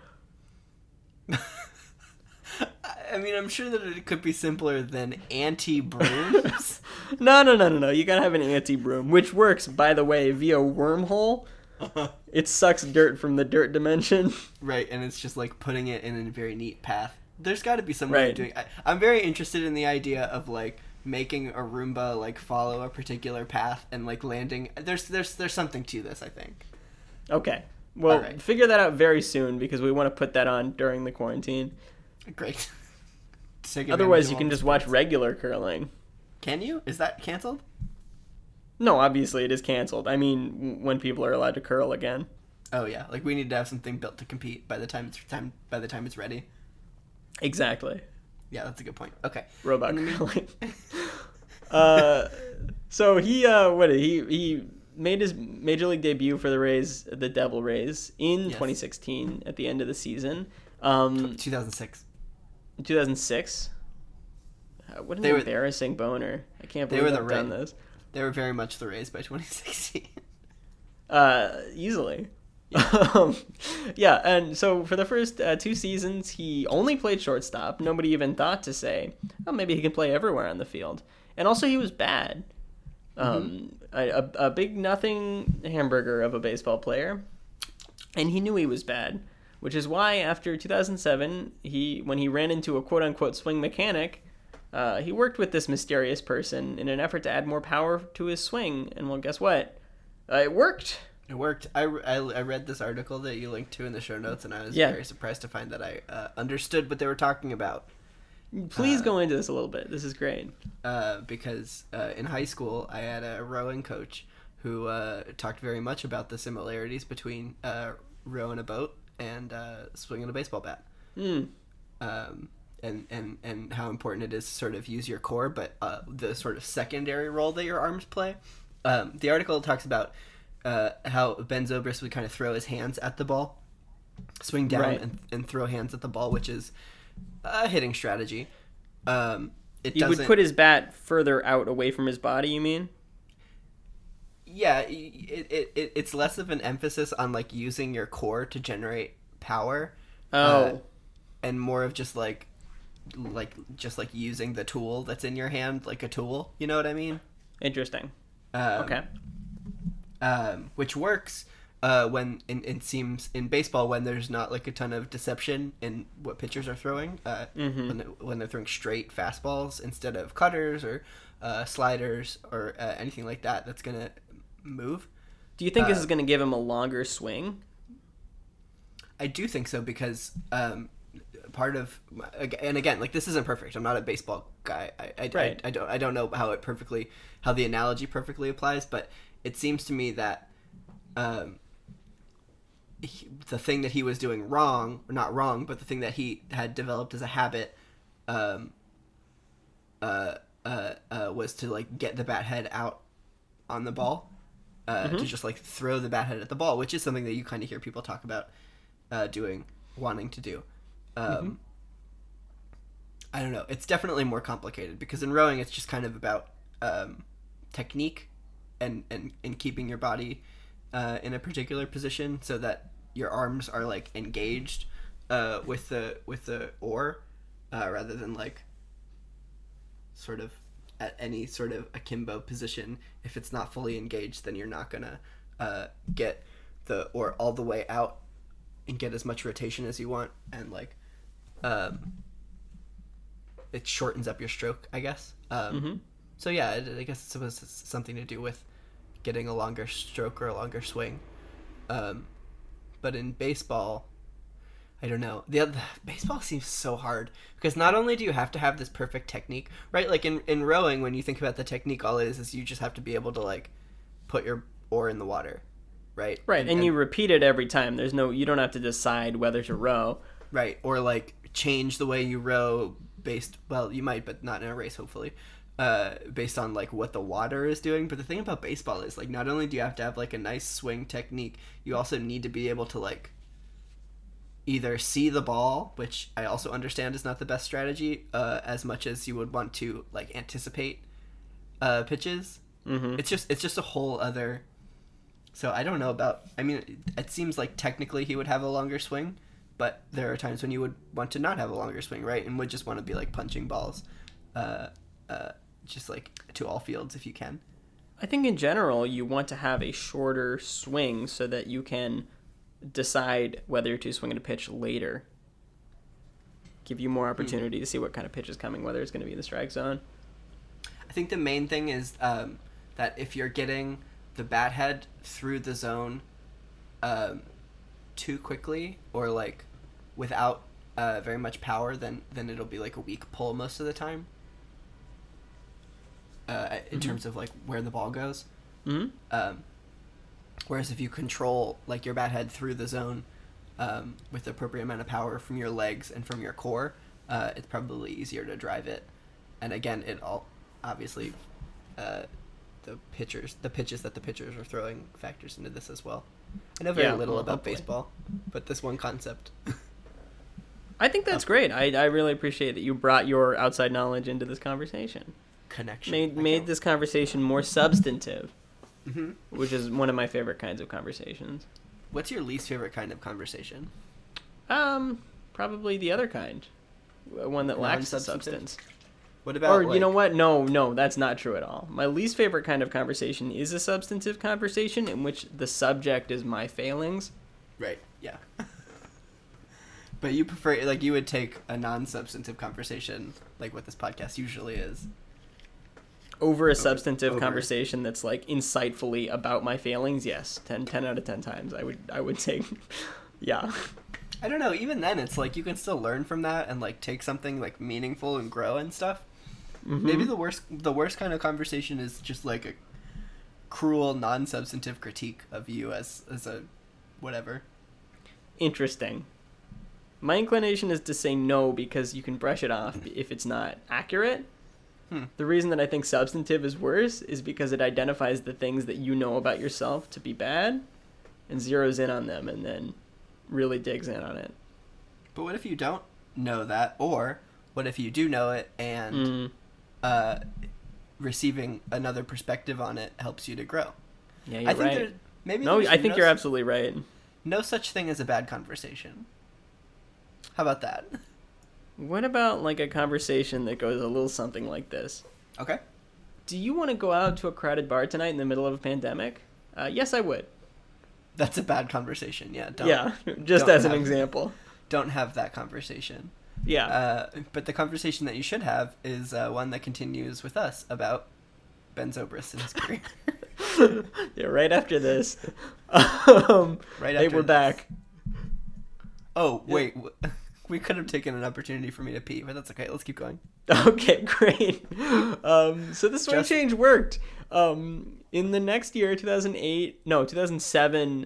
I mean, I'm sure that it could be simpler than anti-brooms. No, no, no, no, no. You gotta have an anti broom, which works, by the way, via wormhole. It sucks dirt from the dirt dimension. Right, and it's just like putting it in a very neat path. There's got to be some way Right. of doing. I, I'm very interested in the idea of like making a Roomba like follow a particular path and like landing. There's there's there's something to this, I think. Okay. Well, All right. figure that out very soon because we want to put that on during the quarantine. Great. Take advantage Otherwise, of you all can the just watch sports. regular curling. Can you? Is that canceled? No, obviously it is canceled. I mean, w- when people are allowed to curl again. Oh yeah, like we need to have something built to compete by the time it's time by the time it's ready. Exactly. Yeah, that's a good point. Okay. Robot curling. uh, so he, uh, what did he, he made his major league debut for the Rays, the Devil Rays, in Yes. twenty sixteen at the end of the season. Um, two thousand six. two thousand six. Uh, what an They were- embarrassing boner. I can't they believe were I've the done Rays. this. They were very much the Rays by twenty sixteen. Uh, easily. Um, yeah, and so for the first uh, two seasons, he only played shortstop. Nobody even thought to say, oh, maybe he can play everywhere on the field. And also, he was bad. Um, a, a, a big nothing hamburger of a baseball player. And he knew he was bad, which is why after two thousand seven, he when he ran into a quote-unquote swing mechanic, uh, he worked with this mysterious person in an effort to add more power to his swing. And well, guess what? Uh, it worked. It worked. I, I, I read this article that you linked to in the show notes, and I was Yeah. very surprised to find that I uh, understood what they were talking about. Please Uh, go into this a little bit. This is great. Uh, because uh, in high school, I had a rowing coach who uh, talked very much about the similarities between uh, rowing a boat and uh, swinging a baseball bat. Hmm. Um, and, and, and how important it is to sort of use your core, but uh, the sort of secondary role that your arms play. Um, the article talks about uh, how Ben Zobrist would kind of throw his hands at the ball, swing down Right. and, and throw hands at the ball, which is a hitting strategy. Um, it He would doesn't- put his bat further out away from his body, you mean? yeah, it, it, it it's less of an emphasis on like using your core to generate power. Oh. uh, and more of just like like just like using the tool that's in your hand like a tool. You know what I mean? Interesting. Um, Okay. Um, which works uh, when in, it seems in baseball when there's not like a ton of deception in what pitchers are throwing. Uh, Mhm. when, they, when they're throwing straight fastballs instead of cutters or uh, sliders or uh, anything like that that's gonna move. Do you think this uh, is going to give him a longer swing? I do think so because um, part of and again like this isn't perfect. I'm not a baseball guy. I I, Right. I, I don't I don't know how it perfectly how the analogy perfectly applies, but it seems to me that um, he, the thing that he was doing wrong, or not wrong, but the thing that he had developed as a habit, um, uh, uh, uh, was to like get the bat head out on the ball, uh, to just like throw the bat head at the ball, which is something that you kind of hear people talk about uh, doing, wanting to do. Um, I don't know. It's definitely more complicated because in rowing, it's just kind of about um, technique and, and, and keeping your body uh, in a particular position so that your arms are like engaged uh, with the with the oar uh, rather than like sort of at any sort of akimbo position. If it's not fully engaged, then you're not gonna uh, get the oar all the way out and get as much rotation as you want, and like um, it shortens up your stroke, I guess. Um, Mhm. So yeah, it, I guess it's supposed to something to do with getting a longer stroke or a longer swing. Um, but in baseball, I don't know. The other, baseball seems so hard because not only do you have to have this perfect technique, right? Like in, in rowing, when you think about the technique, all it is is you just have to be able to like put your oar in the water, right? Right, and, you repeat it every time. There's no, you don't have to decide whether to row. right, or like change the way you row based. Well, you might, but not in a race, hopefully. uh, based on like what the water is doing. But the thing about baseball is like not only do you have to have like a nice swing technique, you also need to be able to like either see the ball, which I also understand is not the best strategy, uh, as much as you would want to like anticipate uh, pitches. Mm-hmm. It's just it's just a whole other. So I don't know about. I mean, it, it seems like technically he would have a longer swing, but there are times when you would want to not have a longer swing, right? And would just want to be like punching balls, uh, uh, just like to all fields if you can. I think in general you want to have a shorter swing so that you can decide whether to swing at a pitch later. Give you more opportunity mm-hmm. to see what kind of pitch is coming, whether it's going to be in the strike zone. I think the main thing is um, that if you're getting the bat head through the zone um, too quickly or like without uh, very much power, then then it'll be like a weak pull most of the time. Uh, in mm-hmm. terms of like where the ball goes. Mm-hmm. Um, whereas if you control like your bat head through the zone um, with the appropriate amount of power from your legs and from your core, uh, it's probably easier to drive it. And again, it all obviously uh, the pitchers, the pitches that the pitchers are throwing factors into this as well. I know very yeah, little well, about hopefully. baseball, but this one concept. I think that's great. I, I really appreciate that you brought your outside knowledge into this conversation. Connection. Made made this conversation more substantive, mm-hmm. which is one of my favorite kinds of conversations. What's your least favorite kind of conversation? Um, probably the other kind, one that lacks a Non-substantive? substance. What about? Or like, you know what? No, no, that's not true at all. My least favorite kind of conversation is a substantive conversation in which the subject is my failings. Right. Yeah. But you prefer, like, you would take a non-substantive conversation, like what this podcast usually is. Over a substantive over. conversation that's like insightfully about my failings, yes, ten, ten out of ten times I would I would take. Yeah. I don't know. Even then, it's like you can still learn from that and like take something like meaningful and grow and stuff. Mm-hmm. Maybe the worst the worst kind of conversation is just like a cruel non-substantive critique of you as as a whatever. Interesting. My inclination is to say no because you can brush it off if it's not accurate. Hmm. The reason that I think substantive is worse is because it identifies the things that you know about yourself to be bad and zeroes in on them and then really digs in on it. But what if you don't know that? Or what if you do know it and mm. uh, receiving another perspective on it helps you to grow? Yeah, you're I think right. there, maybe no, I think no you're su- absolutely right. No such thing as a bad conversation. How about that? What about like a conversation that goes a little something like this? Okay. Do you want to go out to a crowded bar tonight in the middle of a pandemic? Uh, yes, I would. That's a bad conversation. Yeah. Don't, yeah, just don't as an have, example. Don't have that conversation. Yeah. Uh, but the conversation that you should have is uh, one that continues with us about Ben Zobrist and his career. Yeah, right after this. um, right after Hey, we're this. back. Oh, wait. We could have taken an opportunity for me to pee, but that's okay. Let's keep going. Okay, great. Um, so the swing Just- change worked. Um, in the next year, two thousand eight, no, two thousand seven,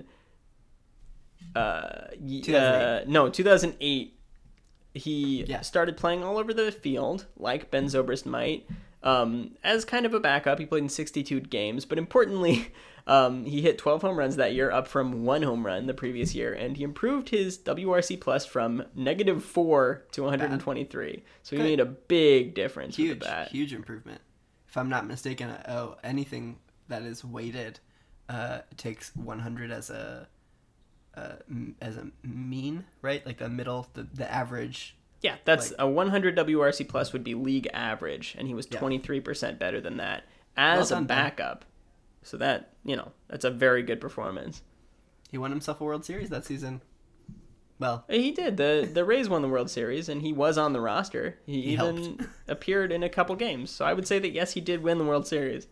uh, y- two thousand eight. uh, no, two thousand eight, he Yeah. started playing all over the field, like Ben Zobrist might, um, as kind of a backup. He played in sixty-two games, but importantly, um, he hit twelve home runs that year, up from one home run the previous year, and he improved his W R C plus from negative four to one hundred twenty-three. So he Good. made a big difference Huge, with the bat. huge improvement. If I'm not mistaken, uh, oh, anything that is weighted uh, takes one hundred as a uh, m- as a mean, right? Like the middle, the, the average. Yeah, that's Like- a one hundred W R C plus would be league average, and he was Yeah. twenty-three percent better than that as Well a done, Ben. backup. So that, you know, that's a very good performance. He won himself a World Series that season. Well, He did. The the Rays won the World Series, and he was on the roster. He, He even helped. appeared in a couple games. So I would say that, yes, he did win the World Series.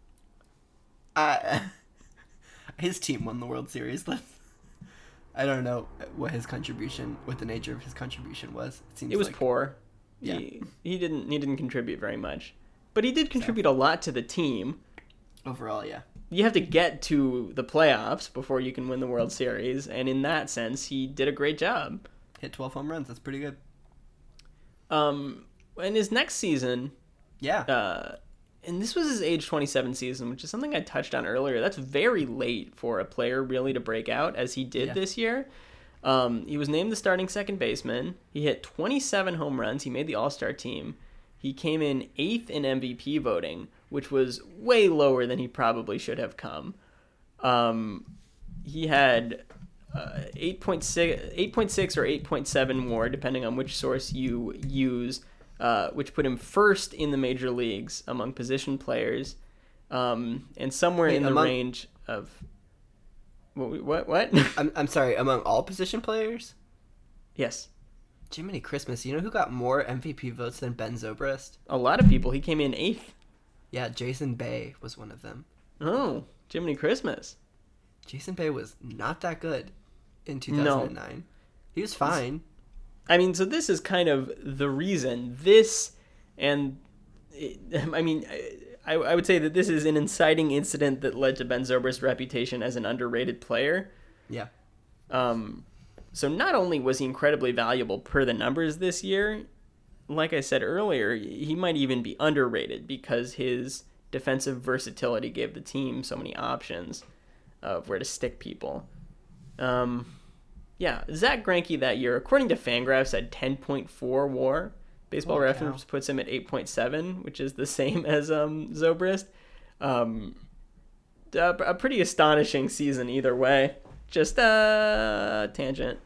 uh, his team won the World Series. Let's, I don't know what his contribution, what the nature of his contribution was. It seems It was like, poor. Yeah. He, he didn't he didn't contribute very much. But he did contribute a lot to the team. overall, yeah. You have to get to the playoffs before you can win the World Series, and in that sense, he did a great job. Hit twelve home runs. That's pretty good. Um, in his next season, Yeah. uh, and this was his age twenty-seven season, which is something I touched on earlier. That's very late for a player really to break out as he did Yeah. this year. Um, he was named the starting second baseman. He hit twenty-seven home runs. He made the All-Star team. He came in eighth in M V P voting, which was way lower than he probably should have come. Um, he had uh, eight point six, eight point six or eight point seven WAR, depending on which source you use, uh, which put him first in the major leagues among position players, um, and somewhere Wait, in the among- range of what? What? What? I'm I'm sorry. Among all position players, Yes, Jiminy Christmas. You know who got more M V P votes than Ben Zobrist? a lot of people. He came in eighth. Yeah, Jason Bay was one of them. Oh, Jiminy Christmas. Jason Bay was not that good in two thousand nine. He was fine. I mean, so this is kind of the reason. This, and it, I mean, I, I would say that this is an inciting incident that led to Ben Zobrist's reputation as an underrated player. Yeah. Um, so not only was he incredibly valuable per the numbers this year, like I said earlier, he might even be underrated because his defensive versatility gave the team so many options of where to stick people. Um, yeah, Zach Greinke that year, according to Fangraphs, had ten point four WAR. Baseball Holy Reference cow. puts him at eight point seven, which is the same as um, Zobrist. Um, a, a pretty astonishing season either way. Just a tangent.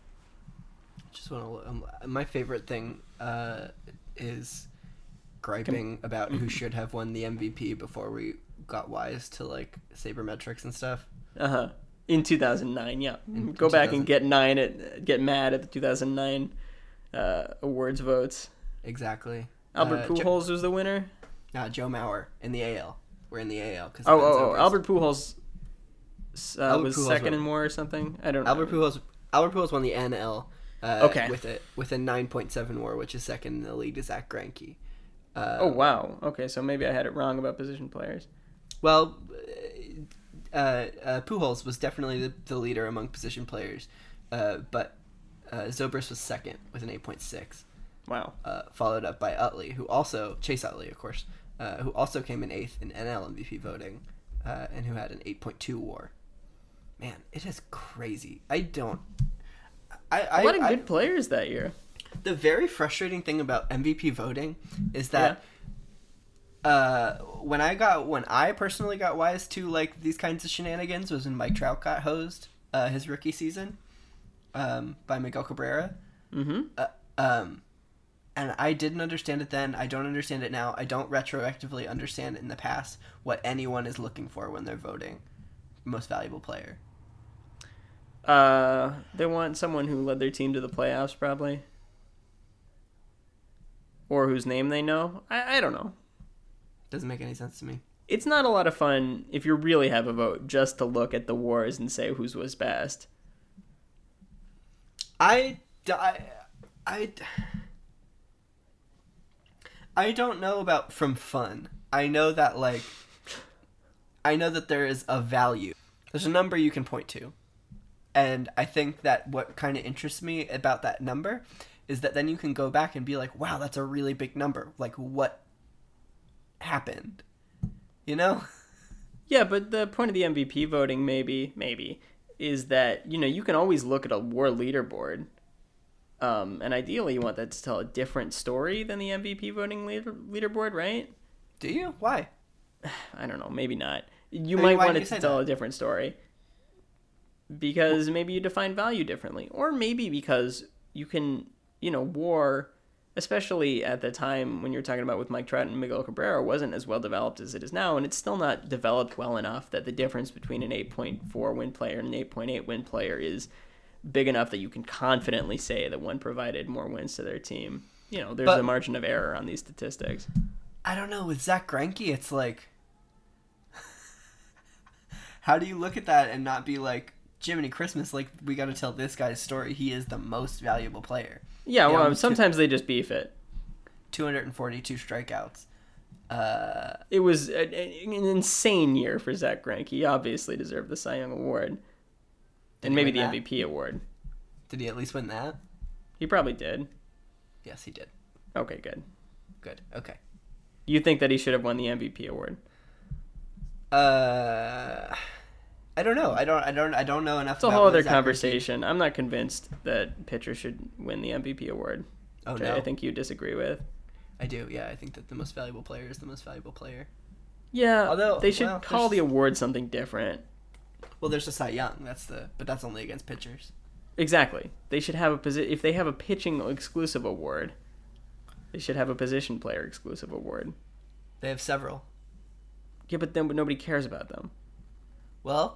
Just want to. Um, my favorite thing uh, is griping about who should have won the M V P before we got wise to like sabermetrics and stuff. Uh huh. In two thousand nine, yeah. In Go back 2000. and get nine at get mad at the two thousand nine uh, awards votes. Exactly. Albert Uh, Jo- Pujols was the winner. uh, Joe Mauer in the A L. We're in the A L because Oh, oh, oh, Albert Pujols uh, Albert was Pujols second won. in WAR or something. I don't Albert know. Pujols. Albert Pujols won the N L. Uh, Okay. With a with a nine point seven WAR, which is second in the league to Zach Greinke. Uh, Oh wow. Okay, so maybe I had it wrong about position players. Well, uh, uh, Pujols was definitely the, the leader among position players, uh, but uh, Zobrist was second with an eight point six, Wow. uh, followed up by Utley, who also Chase Utley, of course, uh, who also came in eighth in N L M V P voting, uh, and who had an eight point two WAR. Man, it is crazy. I don't. I, I, A lot of I- good players that year. The very frustrating thing about M V P voting is that uh, when I got when I personally got wise to like these kinds of shenanigans was when Mike Trout got hosed uh, his rookie season um, by Miguel Cabrera. Mm-hmm. Uh, um, and I didn't understand it then. I don't understand it now. I don't retroactively understand in the past what anyone is looking for when they're voting most valuable player. Uh, they want someone who led their team to the playoffs, probably, or whose name they know. I, I don't know. Doesn't make any sense to me. It's not a lot of fun if you really have a vote just to look at the wars and say whose was best. I, I, I, I don't know about from fun. I know that, like, I know that there is a value. There's a number you can point to. And I think that what kind of interests me about that number is that then you can go back and be like, wow, that's a really big number. Like, what happened? You know? Yeah, but the point of the M V P voting, maybe, maybe, is that, you know, you can always look at a war leaderboard. Um, and ideally, you want that to tell a different story than the M V P voting leader- leaderboard, right? Do you? Why? I don't know, maybe not. You I mean, might why want do it you to say tell that? a different story. Because maybe you define value differently. Or maybe because you can, you know, war, especially at the time when you're talking about with Mike Trout and Miguel Cabrera, wasn't as well developed as it is now. And it's still not developed well enough that the difference between an eight point four win player and an eight point eight win player is big enough that you can confidently say that one provided more wins to their team. You know, there's But- a margin of error on these statistics. I don't know. With Zach Greinke, it's like, how do you look at that and not be like, Jiminy Christmas, like, we got to tell this guy's story. He is the most valuable player. Yeah, Yeah, well, with two- sometimes they just beef it. two hundred forty-two strikeouts. Uh, It was a, a- an insane year for Zach Greinke. He obviously deserved the Cy Young Award. And he maybe win the that? M V P award. did he at least win that? He probably did. Yes, he did. Okay, good. Good. Okay. You think that he should have won the M V P award? Uh, I don't know. I don't. I don't. I don't know enough. It's a about whole what other Zach Greinke- conversation. I'm not convinced that pitcher should win the M V P award. Oh which no, I think you disagree with. I do. Yeah, I think that the most valuable player is the most valuable player. Yeah, Although, they should well, call there's- the award something different. Well, there's the Cy Young. That's the, but that's only against pitchers. Exactly. They should have a posi- if they have a pitching exclusive award, they should have a position player exclusive award. They have several. Yeah, but then nobody cares about them. Well,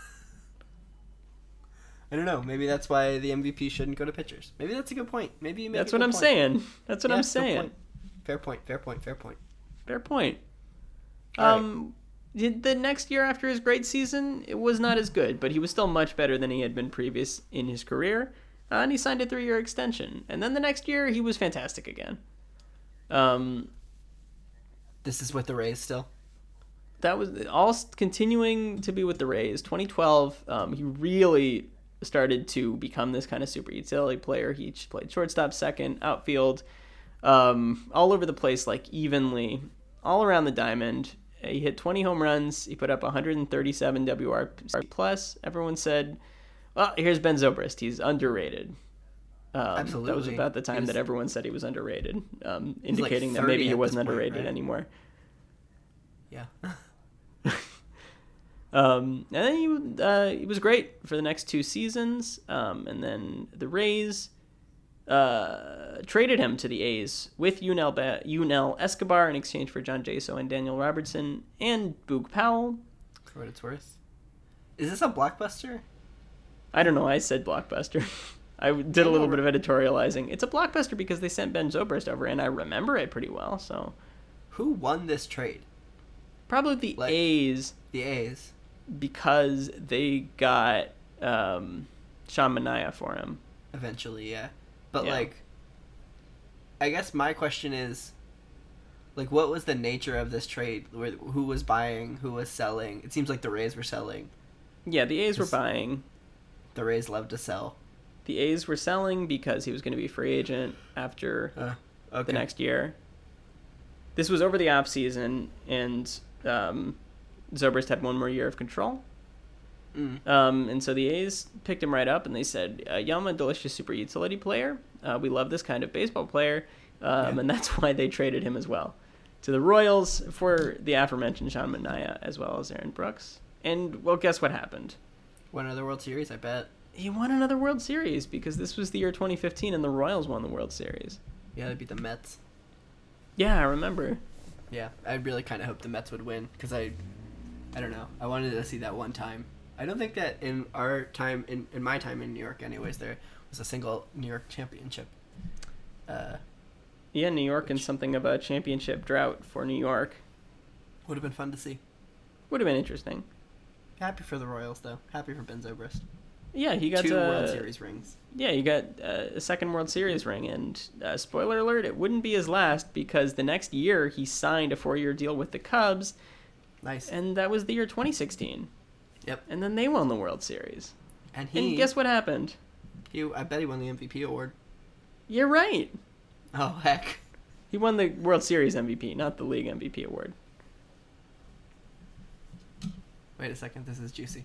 I don't know. Maybe that's why the M V P shouldn't go to pitchers. Maybe that's a good point. Maybe you make That's a what good I'm point. saying. That's what Yeah, I'm good saying. point. Fair point. Fair point. Fair point. Fair point. All right. Um, the the next year after his great season, it was not as good, but he was still much better than he had been previous in his career, uh, and he signed a three-year extension. And then the next year, he was fantastic again. Um, This is with the Rays still. that was all s- continuing to be with the Rays. twenty twelve, um, he really started to become this kind of super utility player. He ch- played shortstop, second, outfield, um, all over the place, like evenly, all around the diamond. He hit twenty home runs. He put up one hundred thirty-seven W R plus. Everyone said, "Well, here's Ben Zobrist. He's underrated." Um, That was Absolutely. about the He time was- that everyone said he was underrated, um, like indicating that thirty maybe he at wasn't this point, underrated right? anymore. Yeah. Um, and then he, uh, he was great for the next two seasons. Um, and then the Rays uh, traded him to the A's with Yunel, ba- Yunel Escobar in exchange for John Jaso and Daniel Robertson and Boog Powell. For what it's worth. Is this a blockbuster? I don't know. I said blockbuster. I did a little bit of editorializing. It's a blockbuster because they sent Ben Zobrist over, and I remember it pretty well. So Who won this trade? probably the Like- A's The A's. because they got um, Sean Manaea for him. Eventually, yeah. But Yeah. like, I guess my question is, like, what was the nature of this trade? Where who was buying? Who was selling? It seems like the Rays were selling. Yeah, the A's were Just- buying. The Rays love to sell. The A's were selling because he was going to be a free agent after Uh, okay. the next year. This was over the off season, and um, Zobrist had one more year of control. Mm. Um, and so the A's picked him right up, and they said, uh, "Yama, delicious super utility player. Uh, we love this kind of baseball player," um, Yeah. and that's why they traded him as well to the Royals for the aforementioned Sean Manaea as well as Aaron Brooks. And well, guess what happened? Won another World Series, I bet. He won another World Series because this was the year twenty fifteen, and the Royals won the World Series. Yeah, they beat the Mets. Yeah, I remember. Yeah, I really kind of hoped the Mets would win because I, I don't know, I wanted to see that one time. I don't think that in our time, in, in my time in New York, anyways, there was a single New York championship. Uh, Yeah, New York and something of a championship drought for New York. would have been fun to see. Would have been interesting. Happy for the Royals, though. Happy for Ben Zobrist. Yeah, he got Two uh, World Series rings. Yeah, you got uh, a second World Series ring, and uh, spoiler alert, it wouldn't be his last because the next year he signed a four-year deal with the Cubs, Nice. and that was the year twenty sixteen. Yep. And then they won the World Series. And he, And guess what happened? he, I bet he won the M V P award. You're right. Oh, heck. He won the World Series M V P, not the league M V P award. Wait a second, this is juicy.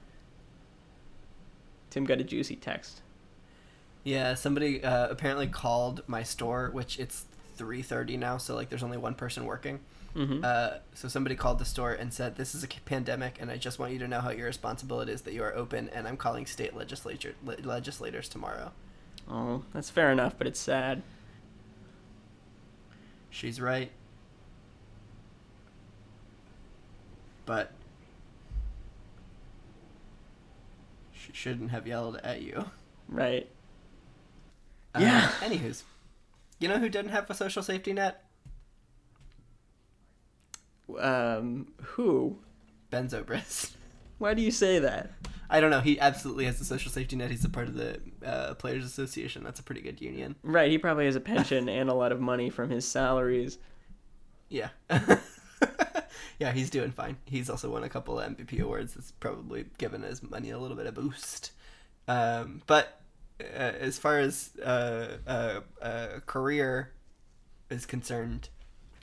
Tim got a juicy text. Yeah, somebody uh, apparently called my store, which it's three thirty now, so like there's only one person working. Mm-hmm. Uh, so somebody called the store and said, "This is a pandemic, and I just want you to know how irresponsible it is that you are open, and I'm calling state legislature le- legislators tomorrow." Oh, that's fair enough, but it's sad. She's right. But she shouldn't have yelled at you. Right. Uh, Yeah. Anywho's, you know who didn't have a social safety net? Um, who? Ben Zobrist. Why do you say that? I don't know. He absolutely has a social safety net. He's a part of the uh, Players Association. That's a pretty good union. Right, he probably has a pension and a lot of money from his salaries. Yeah. Yeah, he's doing fine. He's also won a couple of M V P awards. It's probably given his money a little bit of boost. Um, but uh, as far as uh, uh, uh, career is concerned,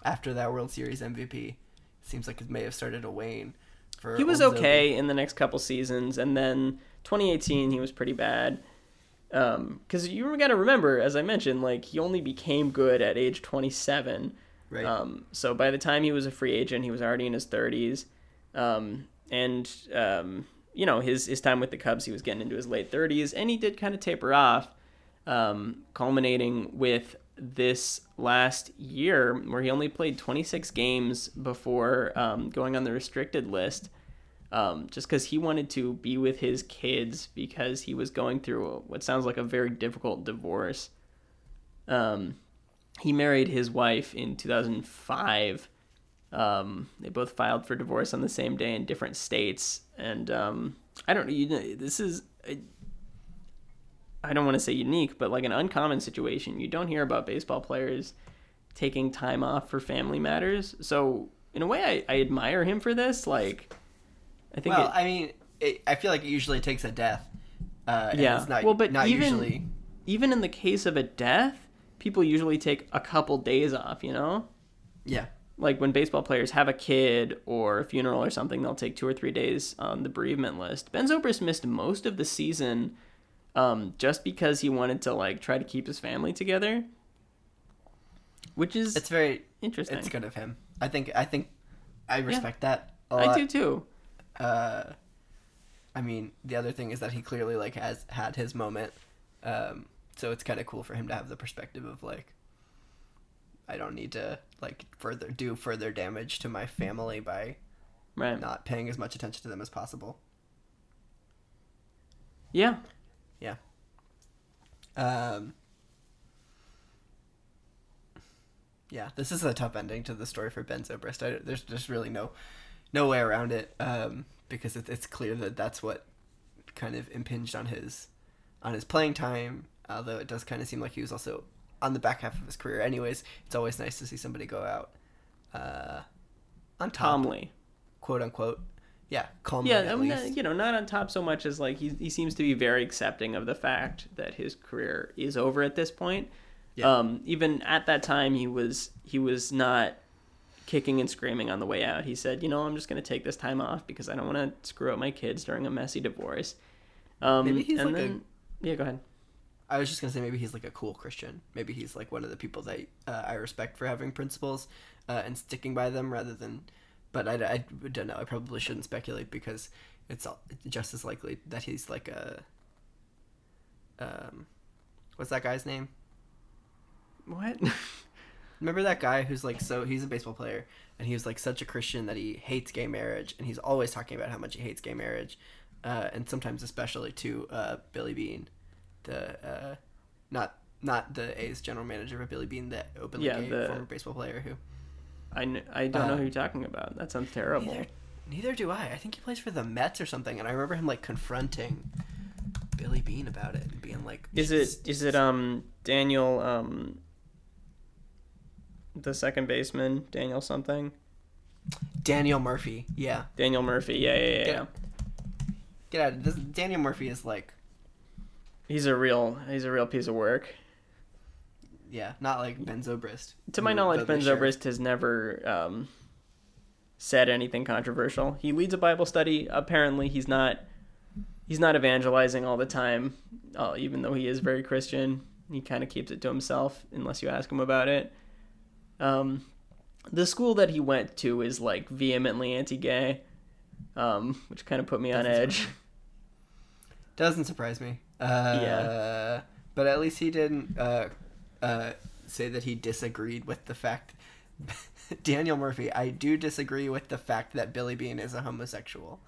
after that World Series M V P. Seems like it may have started to wane. For He was old Zobi. okay in the next couple seasons, and then twenty eighteen he was pretty bad. Um, because you got to remember, as I mentioned, like he only became good at age twenty-seven. Right. Um, so by the time he was a free agent, he was already in his thirties. Um, and um, you know, his his time with the Cubs, he was getting into his late thirties, and he did kind of taper off, um, culminating with this last year where he only played twenty-six games before um, going on the restricted list. Um, just because he wanted to be with his kids because he was going through what sounds like a very difficult divorce. Um, he married his wife in two thousand five. Um, they both filed for divorce on the same day in different states. And um, I don't know, you know, this is, a, I don't want to say unique, but like an uncommon situation. You don't hear about baseball players taking time off for family matters. So in a way, I, I admire him for this. Like, I think Well, it, I mean, it, I feel like it usually takes a death. Uh, and yeah. It's not, well, but not even usually. even in the case of a death, people usually take a couple days off. You know, Yeah. like when baseball players have a kid or a funeral or something, they'll take two or three days on the bereavement list. Ben Zobrist missed most of the season, um, just because he wanted to like try to keep his family together, which is It's very interesting. It's good of him. I think. I think. I respect that a lot. I do too. Uh, I mean, the other thing is that he clearly like has had his moment, um, so it's kind of cool for him to have the perspective of like, I don't need to like further do further damage to my family by Right. not paying as much attention to them as possible. Yeah. Yeah. Um. Yeah, this is a tough ending to the story for Ben Zobrist. I, there's just really no, no way around it. Um, because it, it's clear that that's what kind of impinged on his, on his playing time. Although it does kind of seem like he was also on the back half of his career. Anyways, it's always nice to see somebody go out, uh, on top, Calmly. quote unquote. Yeah, calmly. Yeah, at I mean, least. you know, not on top so much as like he he seems to be very accepting of the fact that his career is over at this point. Yeah. Um, even at that time, he was he was not kicking and screaming on the way out. He said, you know, I'm just going to take this time off because I don't want to screw up my kids during a messy divorce. Um, Maybe he's and like then, yeah, go ahead. I was just gonna say maybe he's like a cool Christian. Maybe he's like one of the people that uh, I respect for having principles uh, and sticking by them rather than. But I, I don't know. I probably shouldn't speculate because it's all, just as likely that he's like a. Um, what's that guy's name? What? Remember that guy who's like so he's a baseball player and he was like such a Christian that he hates gay marriage and he's always talking about how much he hates gay marriage, uh, and sometimes especially to uh, Billy Beane, the uh, not not the A's general manager, but Billy Beane, the openly Yeah, gay the- former baseball player who. I, kn- I don't know Uh, who you're talking about. That sounds terrible. Neither, neither do I. I think he plays for the Mets or something, and I remember him like confronting Billy Beane about it and being like, Is it is it um Daniel um the second baseman, Daniel something? Daniel Murphy? Yeah, Daniel Murphy. Yeah, yeah, yeah. Get- yeah. get out of this. Daniel Murphy is like, He's a real he's a real piece of work. yeah, not like Ben Zobrist. To my who- knowledge, though Ben they share- Zobrist has never um, said anything controversial. He leads a Bible study. Apparently, he's not he's not evangelizing all the time, uh, even though he is very Christian. He kind of keeps it to himself unless you ask him about it. Um, the school that he went to is like vehemently anti-gay, um, which kind of put me on Doesn't edge. Doesn't surprise me. Uh, Yeah. But at least he didn't uh, uh, say that he disagreed with the fact. Daniel Murphy, I do disagree with the fact that Billy Beane is a homosexual.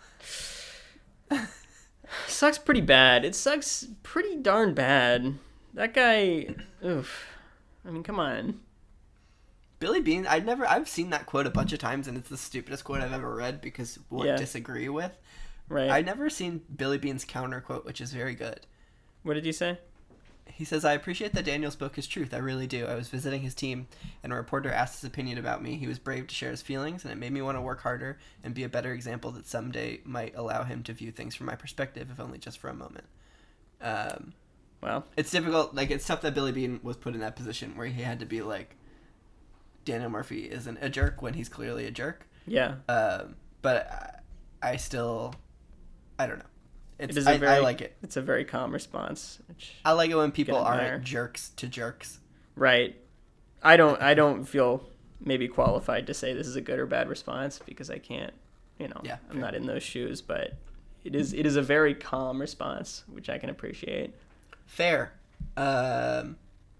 Sucks pretty bad. It sucks pretty darn bad. That guy, oof. I mean, come on. Billy Beane, I never, I've seen that quote a bunch of times, and it's the stupidest quote I've ever read because what Yeah. disagree with. Right. I never seen Billy Beane's counter quote, which is very good. What did you say? He says, I appreciate that Daniel spoke his truth. I really do. I was visiting his team, and a reporter asked his opinion about me. He was brave to share his feelings, and it made me want to work harder and be a better example that someday might allow him to view things from my perspective, if only just for a moment. Um, Wow. it's difficult. Like, it's tough that Billy Beane was put in that position where he had to be like, Daniel Murphy isn't a jerk when he's clearly a jerk. Yeah. Um, but I, I still, I don't know. It's, It is a I, very, I like it. It's a very calm response. Which, I like it when people Get aren't admire. jerks to jerks. right. I don't. I don't feel maybe qualified to say this is a good or bad response because I can't. You know. Yeah, I'm fair. not in those shoes, but it is. It is a very calm response, which I can appreciate. Fair. Um,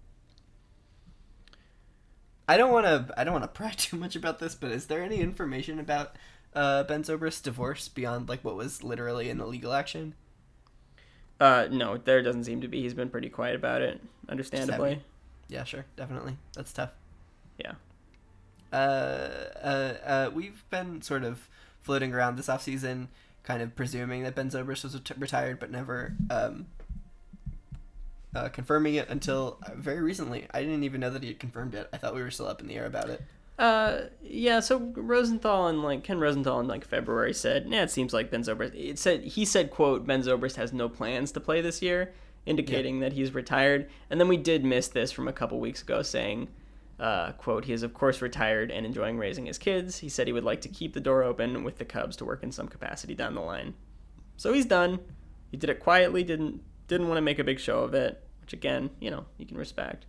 I don't want to. I don't want to pry too much about this, but is there any information about uh, Ben Zobrist's divorce beyond like what was literally an illegal action? Uh, no, there doesn't seem to be. He's been pretty quiet about it, understandably. Savvy. Yeah, sure, definitely. That's tough. Yeah. Uh, uh, uh, we've been sort of floating around this offseason, kind of presuming that Ben Zobrist was ret- retired, but never um, uh, confirming it until very recently. I didn't even know that he had confirmed it. I thought we were still up in the air about it. Uh, yeah. So Rosenthal and like Ken Rosenthal in like February said, "Yeah, it seems like Ben Zobrist." It said he said, "quote Ben Zobrist has no plans to play this year," indicating that he's retired. And then we did miss this from a couple weeks ago, saying, uh, "quote He is of course retired and enjoying raising his kids. He said he would like to keep the door open with the Cubs to work in some capacity down the line." So he's done. He did it quietly. Didn't didn't want to make a big show of it, which again, you know, you can respect.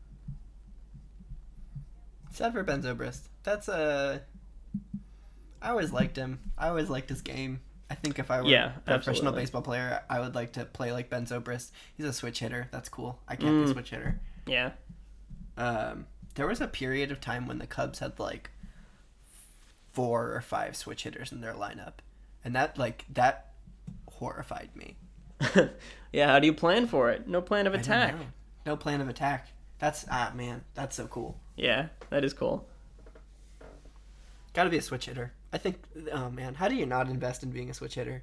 Sad for Ben Zobrist. That's a. I always liked him. I always liked his game. I think if I were Yeah, a professional absolutely. baseball player, I would like to play like Ben Zobrist. He's a switch hitter. That's cool. I can't Mm. be a switch hitter. Yeah. Um, there was a period of time when the Cubs had like four or five switch hitters in their lineup, and that like that horrified me. Yeah. How do you plan for it? No plan of I don't attack. know. No plan of attack. That's ah man, that's so cool. Yeah, that is cool. Got to be a switch hitter. I think. Oh man, how do you not invest in being a switch hitter?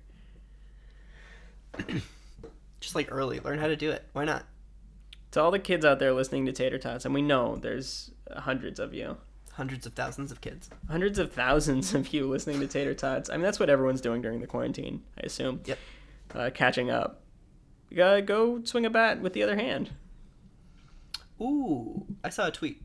Just like early, learn how to do it. Why not? To all the kids out there listening to Tater Tots, and we know there's hundreds of you, Hundreds of thousands of kids. hundreds of thousands of you listening to Tater Tots. I mean, that's what everyone's doing during the quarantine, I assume. Yep. Uh, catching up. You gotta go swing a bat with the other hand. Ooh, I saw a tweet.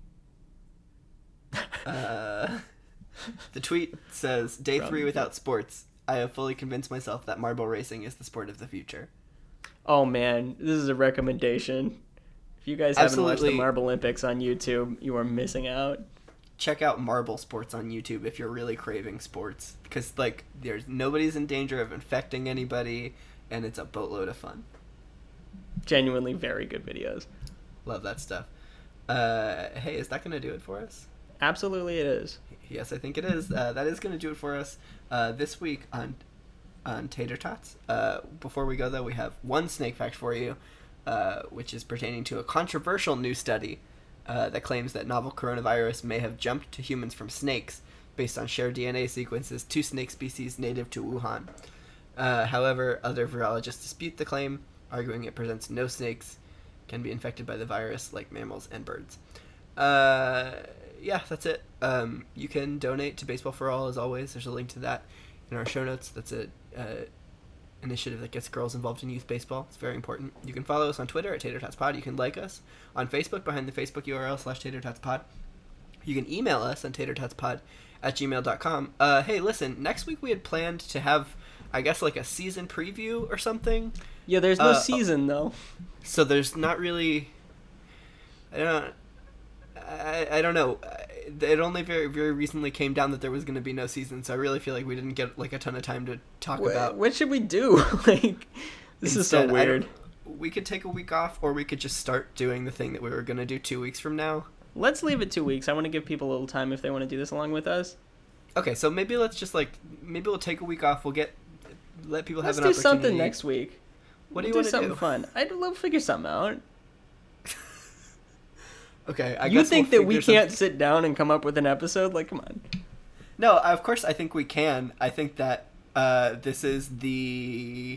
Uh, the tweet says, "Day From- three without sports. I have fully convinced myself that marble racing is the sport of the future." Oh man, this is a recommendation. If you guys haven't watched the Absolutely. Marble Olympics on YouTube, you are missing out. Check out marble sports on YouTube if you're really craving sports, because like there's nobody's in danger of infecting anybody, and it's a boatload of fun. Genuinely very good videos. Love that stuff. Uh, hey, is that gonna do it for us? Absolutely it is. Yes, I think it is. Uh, that is going to do it for us uh, this week on on Tater Tots. Uh, before we go, though, we have one snake fact for you, uh, which is pertaining to a controversial new study uh, that claims that novel coronavirus may have jumped to humans from snakes based on shared D N A sequences to snake species native to Wuhan. Uh, however, other virologists dispute the claim, arguing it presents no snakes can be infected by the virus like mammals and birds. Uh, yeah, that's it. Um, you can donate to Baseball for All as always. There's a link to that in our show notes. That's a uh, initiative that gets girls involved in youth baseball. It's very important. You can follow us on Twitter at TaterTotsPod. You can like us on Facebook behind the Facebook U R L slash TaterTotsPod. You can email us on TaterTotsPod at gmail dot com. Uh, hey, listen, next week we had planned to have, I guess, like a season preview or something. Yeah, there's no Uh, season though. So there's not really, I don't, I, I don't know. It only very very recently came down that there was going to be no season, so I really feel like we didn't get like a ton of time to talk What, about. what should we do? Like, this is so Instead, I don't- weird. We could take a week off, or we could just start doing the thing that we were going to do two weeks from now. Let's leave it two weeks. I want to give people a little time if they want to do this along with us. Okay, so maybe let's just like maybe we'll take a week off. We'll get let people Let's have an do opportunity. something next week. What do We'll you want to something do? fun. I'd love to figure something out. Okay, I you guess think we'll that we figure can't something- sit down and come up with an episode? Like, come on. No, of course I think we can. I think that uh, this is the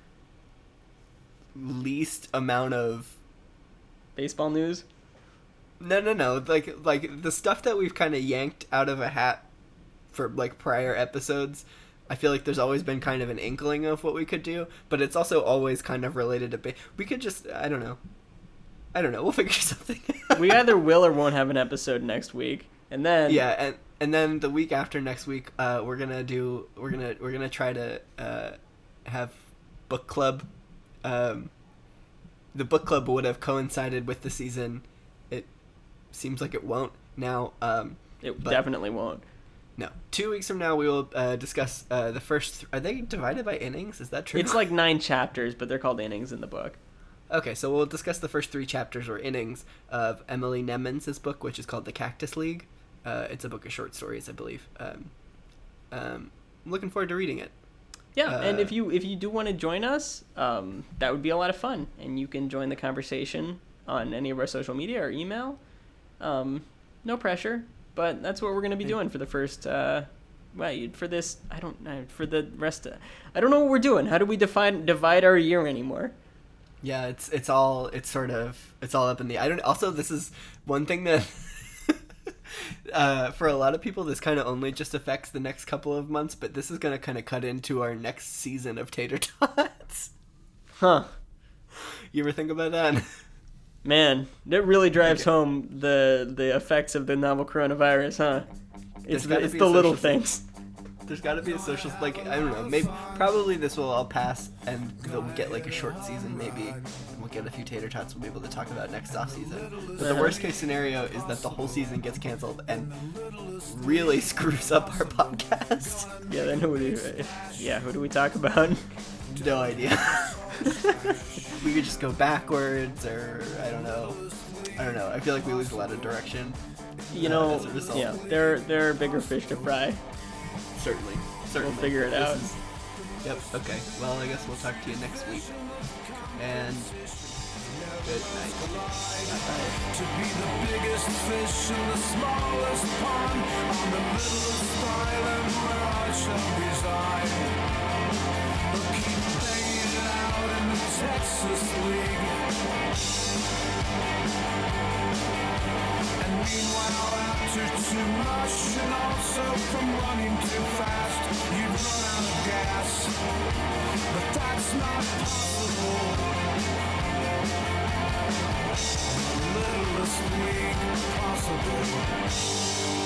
least amount of Baseball news? no, no, no. Like, like the stuff that we've kind of yanked out of a hat for like prior episodes. I feel like there's always been kind of an inkling of what we could do, but it's also always kind of related to. Ba- we could just, I don't know, I don't know. We'll figure something. We either will or won't have an episode next week. And then Yeah, and and then the week after next week, uh, we're gonna do we're gonna we're gonna try to uh, have book club. Um, the book club would have coincided with the season. It seems like it won't now. Um, it but- definitely won't. No, two weeks from now we will uh, discuss uh, the first. Th- are they divided by innings? Is that true? It's like nine chapters, but they're called innings in the book. Okay, so we'll discuss the first three chapters or innings of Emily Nemens' book, which is called The Cactus League. Uh, it's a book of short stories, I believe. Um, um, I'm looking forward to reading it. Yeah, Uh, and if you if you do want to join us, um, that would be a lot of fun, and you can join the conversation on any of our social media or email. Um, no pressure, but that's what we're going to be doing for the first. Uh, well, you- for this, I don't know. For the rest, of, I don't know what we're doing. How do we define divide our year anymore? Yeah, it's it's all it's sort of it's all up in the. I don't. Also, this is one thing that. Uh, for a lot of people, this kind of only just affects the next couple of months, but this is going to kind of cut into our next season of Tater Tots. Huh. You ever think about that? Man, that really drives home the the effects of the novel coronavirus, huh? It's There's the, gotta it's be the a little social- things. There's got to be a social, like, I don't know, maybe, probably this will all pass, and they'll get, like, a short season, maybe, and we'll get a few Tater Tots we'll be able to talk about next off season. But the Uh-huh. worst case scenario is that the whole season gets canceled and really screws up our podcast. Yeah, then who do we, yeah, who do we talk about? No idea. We could just go backwards, or, I don't know. I don't know. I feel like we lose a lot of direction. You uh, know, as a result. yeah, there there are bigger fish to fry. Certainly. Certainly. We'll figure it This out. is- Yep. Okay. Well, I guess we'll talk to you next week. And good night. To be the biggest fish in the smallest pond on the littlest island where I shall reside. We'll keep playing it out in the Texas League. And meanwhile, after too much and also from running too fast, you run out of gas. But that's not possible. Littlest league possible.